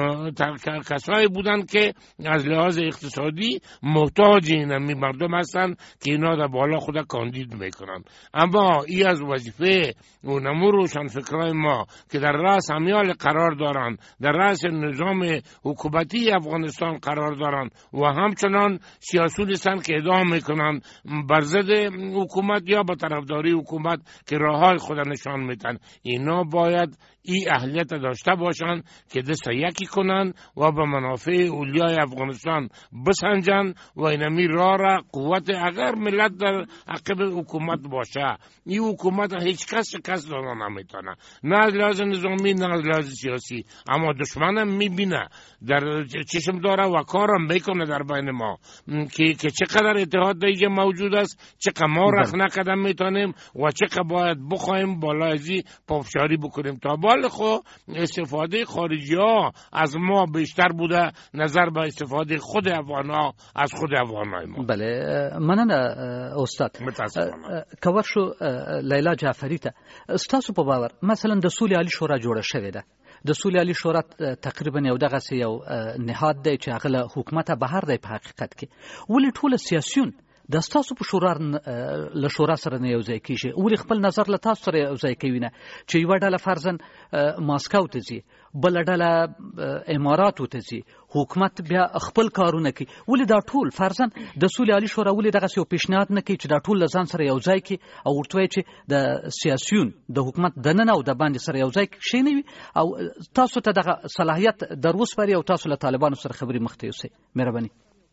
کسایی بودن که از لحاظ اقتصادی محتاج این مردم هستن که اینا در بالا خود کاندید میکنن. اما این از وظیفه اونمو روشنفکرای ما که در رأس امیال قرار دارن، در رأس نظام حکومتی افغانستان قرار دارن و همچنان سیاسیون هستند که ادعا میکنن بر ضد حکومت یا با طرفداری حکومت که راههای خود نشان میدن، اینا باید این اهلیت داشته باشن که دست یکی کنن و به منافع اولیای افغانستان بسنجن و اینمی راه را قوت اگر ملت در عقب حکومت باشه، این حکومت هیچ کس دانا نمیتونه، نه از لحاظ نظامی نه از لحاظ سیاسی. اما دشمنم میبینه، در چشم داره و کارم میکنه در بین ما که چقدر اتحاد دیگه موجود است، چقدر ما رخ نقدم میتونیم و چقدر باید بخوایم بالا ازی پافشاری بکنیم. تا بال خو استفاده خارجی ها از ما بیشتر بوده نظر به استفاده خود افغان‌ها از خود افغان‌های ما. بله، مننه استاد. کور شو لیلا جعفری ته ستاسو په باور مثلا د سولې عالی شورا جوړه شوې ده. د سولې عالی شورا تقریبا یو دغه یو نهاد دی چې هغه له حکومت بهر دی په حقیقت کې. ولې ټول سیاسيون د ستاسو په شورا له شورا سره نه یو ځای کیږي؟ ولې خپل نظر له تاسو سره یو ځای کوي نه؟ چې یوه ډله فرضاً ماسکو ته ځي، بله ډله اماراتو ته ځي، حکومت بیا خپل کارونه کوي. ولې دا ټول فرضاً د سولې عالی شورا ولې دغسې یو پیشنهاد نه کوي چې دا ټول له ځان سره یو ځای کړي او ورته وایي چې د سیاسیون د حکومت دننه او د باندې سره یو ځای کښېنوي او تاسو ته دغه صلاحیت در وسپاري او تاسو له طالبانو سره خبرې مخ ته یوسئ؟ مهرباني.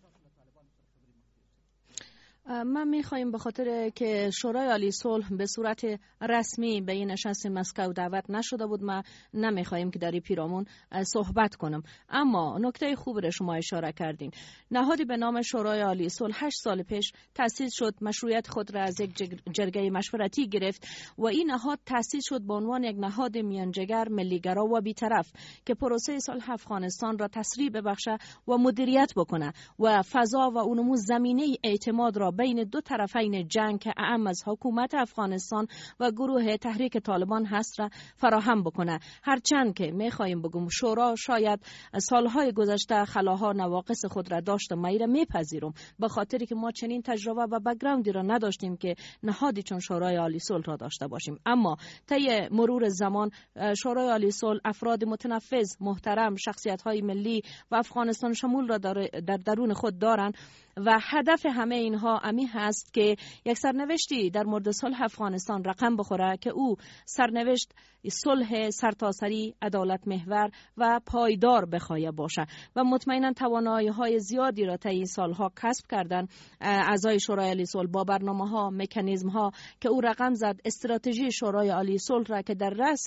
ما میخواهیم به خاطر که شورای عالی صلح به صورت رسمی به این نشست مسکو دعوت نشده بود، ما نمیخواهیم که در این پیرامون صحبت کنم. اما نکته خوب را شما اشاره کردین. نهادی به نام شورای عالی صلح 8 سال پیش تأسیس شد، مشروعیت خود را از یک جرگه مشورتی گرفت و این نهاد تأسیس شد به عنوان یک نهاد میانجیگر، ملیگرا و بی‌طرف که پروسه صلح افغانستان را تسریع ببخشه و مدیریت بکنه و فضا و اونمو زمینه اعتماد را بین دو طرفین جنگ که اعم از حکومت افغانستان و گروه تحریک طالبان هست را فراهم بکنه. هرچند که میخواهیم بگم شورا شاید سالهای گذشته خلاها نواقص خود را داشته، ما را میپذیرم به خاطری که ما چنین تجربه و بک‌گراندی را نداشتیم که نهادی چون شورای عالی صلح را داشته باشیم. اما طی مرور زمان شورای عالی صلح افراد متنفذ، محترم، شخصیت‌های ملی و افغانستان شمول را در درون خود دارند و هدف همه اینها امی هست که یک سرنوشتی در مورد صلح افغانستان رقم بخوره که او سرنوشت صلح سرتاسری، عدالت محور و پایدار بخواهد باشه و مطمئنا توانایی‌های زیادی را طی این سالها کسب کردن اعضای شورای عالی صلح با برنامه‌ها، مکانیزم‌ها که او رقم زد. استراتژی شورای عالی صلح را که در رأس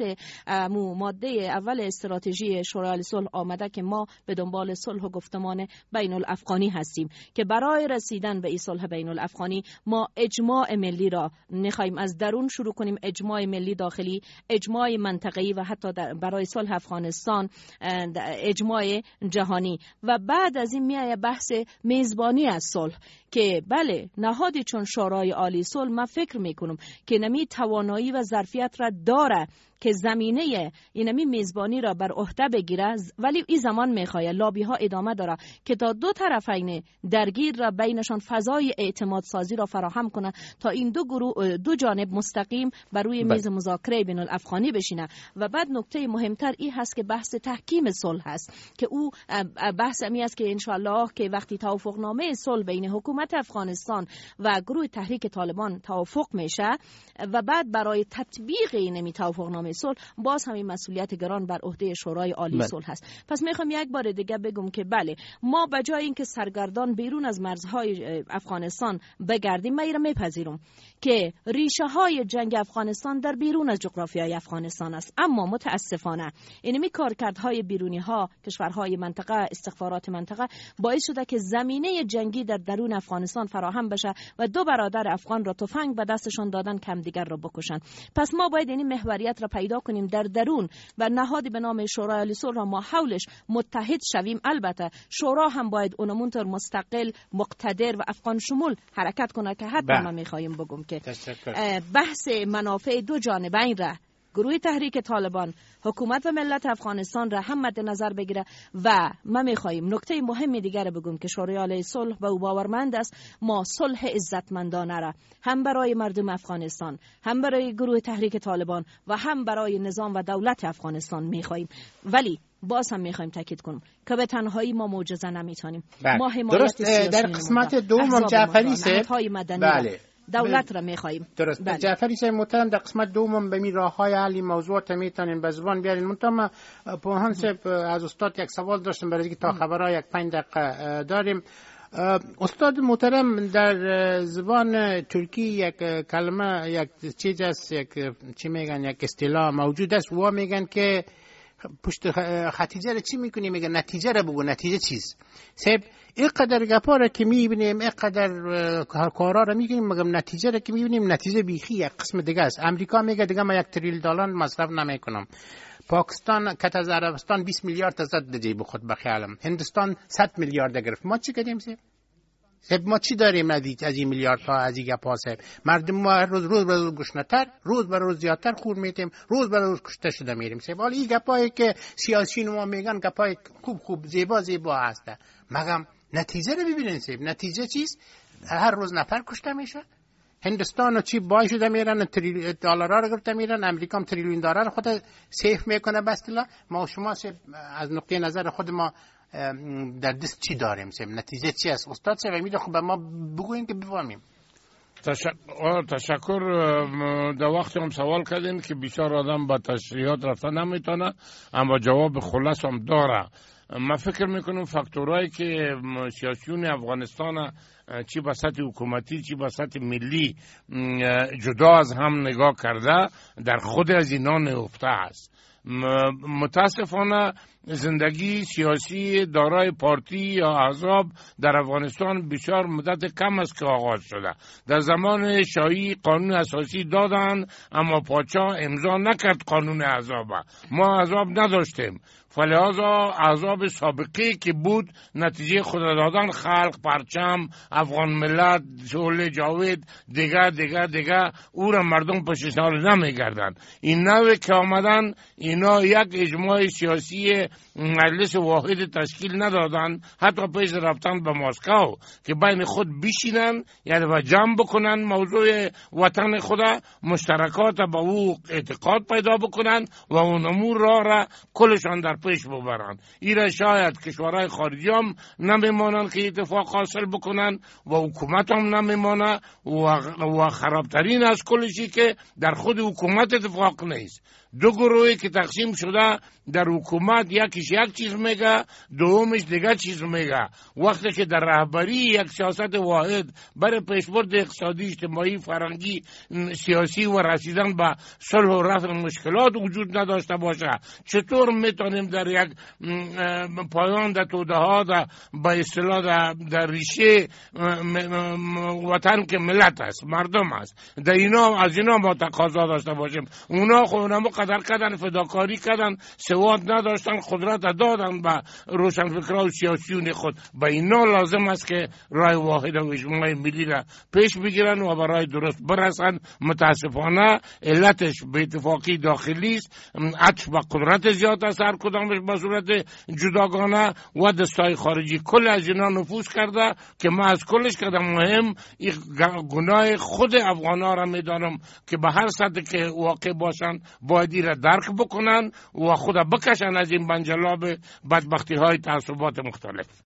ماده اول استراتژی شورای عالی صلح آمده که ما به دنبال صلح و گفتمان بین الافغانی هستیم که برای رسیدن به این صلح بین الافغانی ما اجماع ملی را می‌خوایم از درون شروع کنیم، اجماع ملی داخلی، اجماع منطقه‌ای و حتی برای صلح افغانستان اجماع جهانی. و بعد از این میایه بحث میزبانی از صلح که بله نهادی چون شورای عالی صلح ما فکر میکنم که نمی توانایی و ظرفیت را داره که زمینه اینمی میزبانی را بر عهده بگیره، ولی این زمان میخواد لابی ها ادامه داره که تا دو طرفین درگیر را بینشان فضای اعتماد سازی را فراهم کنه تا این دو جانب مستقیم بر روی میز مذاکره بین الافغانی بشینه. و بعد نکته مهمتر این هست که بحث تحکیم صلح هست که او بحث امی است که انشالله که وقتی توافقنامه صلح بین حکومت افغانستان و گروه تحریک طالبان توافق میشه و بعد برای تطبیق این توافقنامه صلح باز همین مسئولیت گران بر عهده شورای عالی صلح هست. پس میخوام یک بار دیگه بگم که بله ما بجای اینکه سرگردان بیرون از از مرزهای افغانستان بگردیم، من ایره میپذیرم که ریشه های جنگ افغانستان در بیرون از جغرافیای افغانستان است، اما متاسفانه اینمی کارکردهای بیرونی ها، کشورهای منطقه، استخبارات منطقه باعث شده که زمینه جنگی در درون افغانستان فراهم بشه و دو برادر افغان را تفنگ به دستشان دادن که همدیگر را بکشن. پس ما باید این محوریت را پیدا کنیم در درون و نهادی به نام شورای عالی صلح را ما حولش متحد شویم. البته شورا هم باید اونمونطور مستقل، مقتدر و افغان شمول حرکت کنه که حتی ما میخوایم بگم که بحث منافع دو جانبین را گروه تحریک طالبان، حکومت و ملت افغانستان را هم مد نظر بگیره. و ما میخواهیم نکته مهم دیگر بگم که شورای عالی صلح به او باورمند است ما صلح عزتمندانه را هم برای مردم افغانستان، هم برای گروه تحریک طالبان و هم برای نظام و دولت افغانستان میخواهیم. ولی باز هم میخوایم تاکید کنم که به تنهایی ما معجزه نمیتونیم. ما حمایت سیاسی در قسمت دوم جعفری صاحب بله دولت را میخواهیم. درست. جعفری صاحب محترم، در قسمت دوم به می راههای حل موضوعات میتونین به زبان بیارین. منتها پوهان صاحب از استاد یک سوال داشتم برای اینکه تا خبرها یک 5 دقیقه داریم. استاد محترم، در زبان ترکی یک کلمه، یک چیز است، یک چی میگن، یک اصطلاح موجود است و میگن که پشت خطیجه را چی میکنی؟ میگن نتیجه را بگو. نتیجه چیز؟ صاحب اینقدر گپا را که میبینیم، اینقدر کارا را میگیم، مگم نتیجه را که میبینیم نتیجه بیخی یک قسم دیگه است. امریکا میگه دیگه ما $1 تریلیون مصرف نمیکنم. پاکستان کت از عربستان 20 میلیارد زد در جیب خود بخیالم. هندوستان 100 میلیارد گرفت. ما چی کردیم صاحب؟ ما چی داریم از این میلیاردها از این گپا صاحب؟ مردم ما روز به روز گشنه‌تر، روز به روز زیادتر خور میتیم، روز به روز کشته شده میریم صاحب. حالا این گپایی که سیاسیون ما میگن گپای خوب زیبا هست، مگم نتیجه رو ببینین صاحب. نتیجه چیست؟ هر روز نفر کشته میشه. هندوستان چی بای شده میرن، دلارا رو گرفته میرن، امریکا هم تریلیون دلار خود سیف میکنه. بستلا ما و شما صاحب از نقطه نظر خود ما در دست چی داریم صاحب؟ نتیجه چی است؟ استاد صاحب امید خب ما بگوین که بفهمیم. تشکر. در وقتی هم سوال کردین که بسیار آدم با تشریحات رفته نمیتونه، اما جواب خلاص هم داره. من فکر میکنم فاکتورهایی که سیاسیون افغانستان چی به سطح حکومتی چی به سطح ملی جدا از هم نگاه کرده در خود از اینا نهفته است. متاسفانه زندگی سیاسی دارای پارتی یا احزاب در افغانستان بسیار مدت کم است که آغاز شده. در زمان شاهی قانون اساسی دادن اما پادشاه امضا نکرد قانون احزاب. ما احزاب نداشتیم، فلهذا احزاب سابقه که بود نتیجه خود دادن خلق، پرچم، افغان ملت، شعله جاوید دیگه او را مردم پشتیبان نمیگردند. این نوع که آمدن اینا یک اجماع سیاسی مجلس واحد تشکیل ندادن، حتی پیش رفتن به مسکو که بین خود بشینن، یعنی و جمع بکنن موضوع وطن خود، مشترکات با او اعتقاد پیدا بکنن و اون امور را کلشان در پیش ببرن. ایره شاید کشورهای خارجی هم نمیمانن که اتفاق حاصل بکنن و حکومت هم نمیمانه و خرابترین از کلشی که در خود حکومت اتفاق نیست. دو گروهی که تقسیم شده در حکومت، یکیش یک چیز میگه، دومش دیگه چیز میگه. وقتی که در رهبری یک سیاست واحد برای پیشبرد اقتصادی، اجتماعی، فرهنگی، سیاسی و رسیدن به صلح و رفع مشکلات وجود نداشته باشه، چطور میتونیم در یک پایان در توده ها به اصطلاح در ریشه وطن که ملت است، مردم است، در اینا از اینا ما تقاضا داشته باشیم؟ اونا خودمون قدر کردن، فداکاری کردن، سواد نداشتن، قدرت دادن به روشنفکران و سیاسیون خود. به اینا لازم است که راه واحد و اجماع ملی را پیش بگیرن و برای درست برسن. متاسفانه علتش به اتفاقی داخلی است، عطف به قدرت زیاد است، هر کدامش به صورت جداگانه، و دستای خارجی کل از اینا نفوذ کرده که ما از کلش که مهم این گناه خود افغانا را میدانم که به هر سطح که واقع باشن باید را درک بکنن و خود بکشن از این بنجلاب بدبختی های تعصبات مختلف.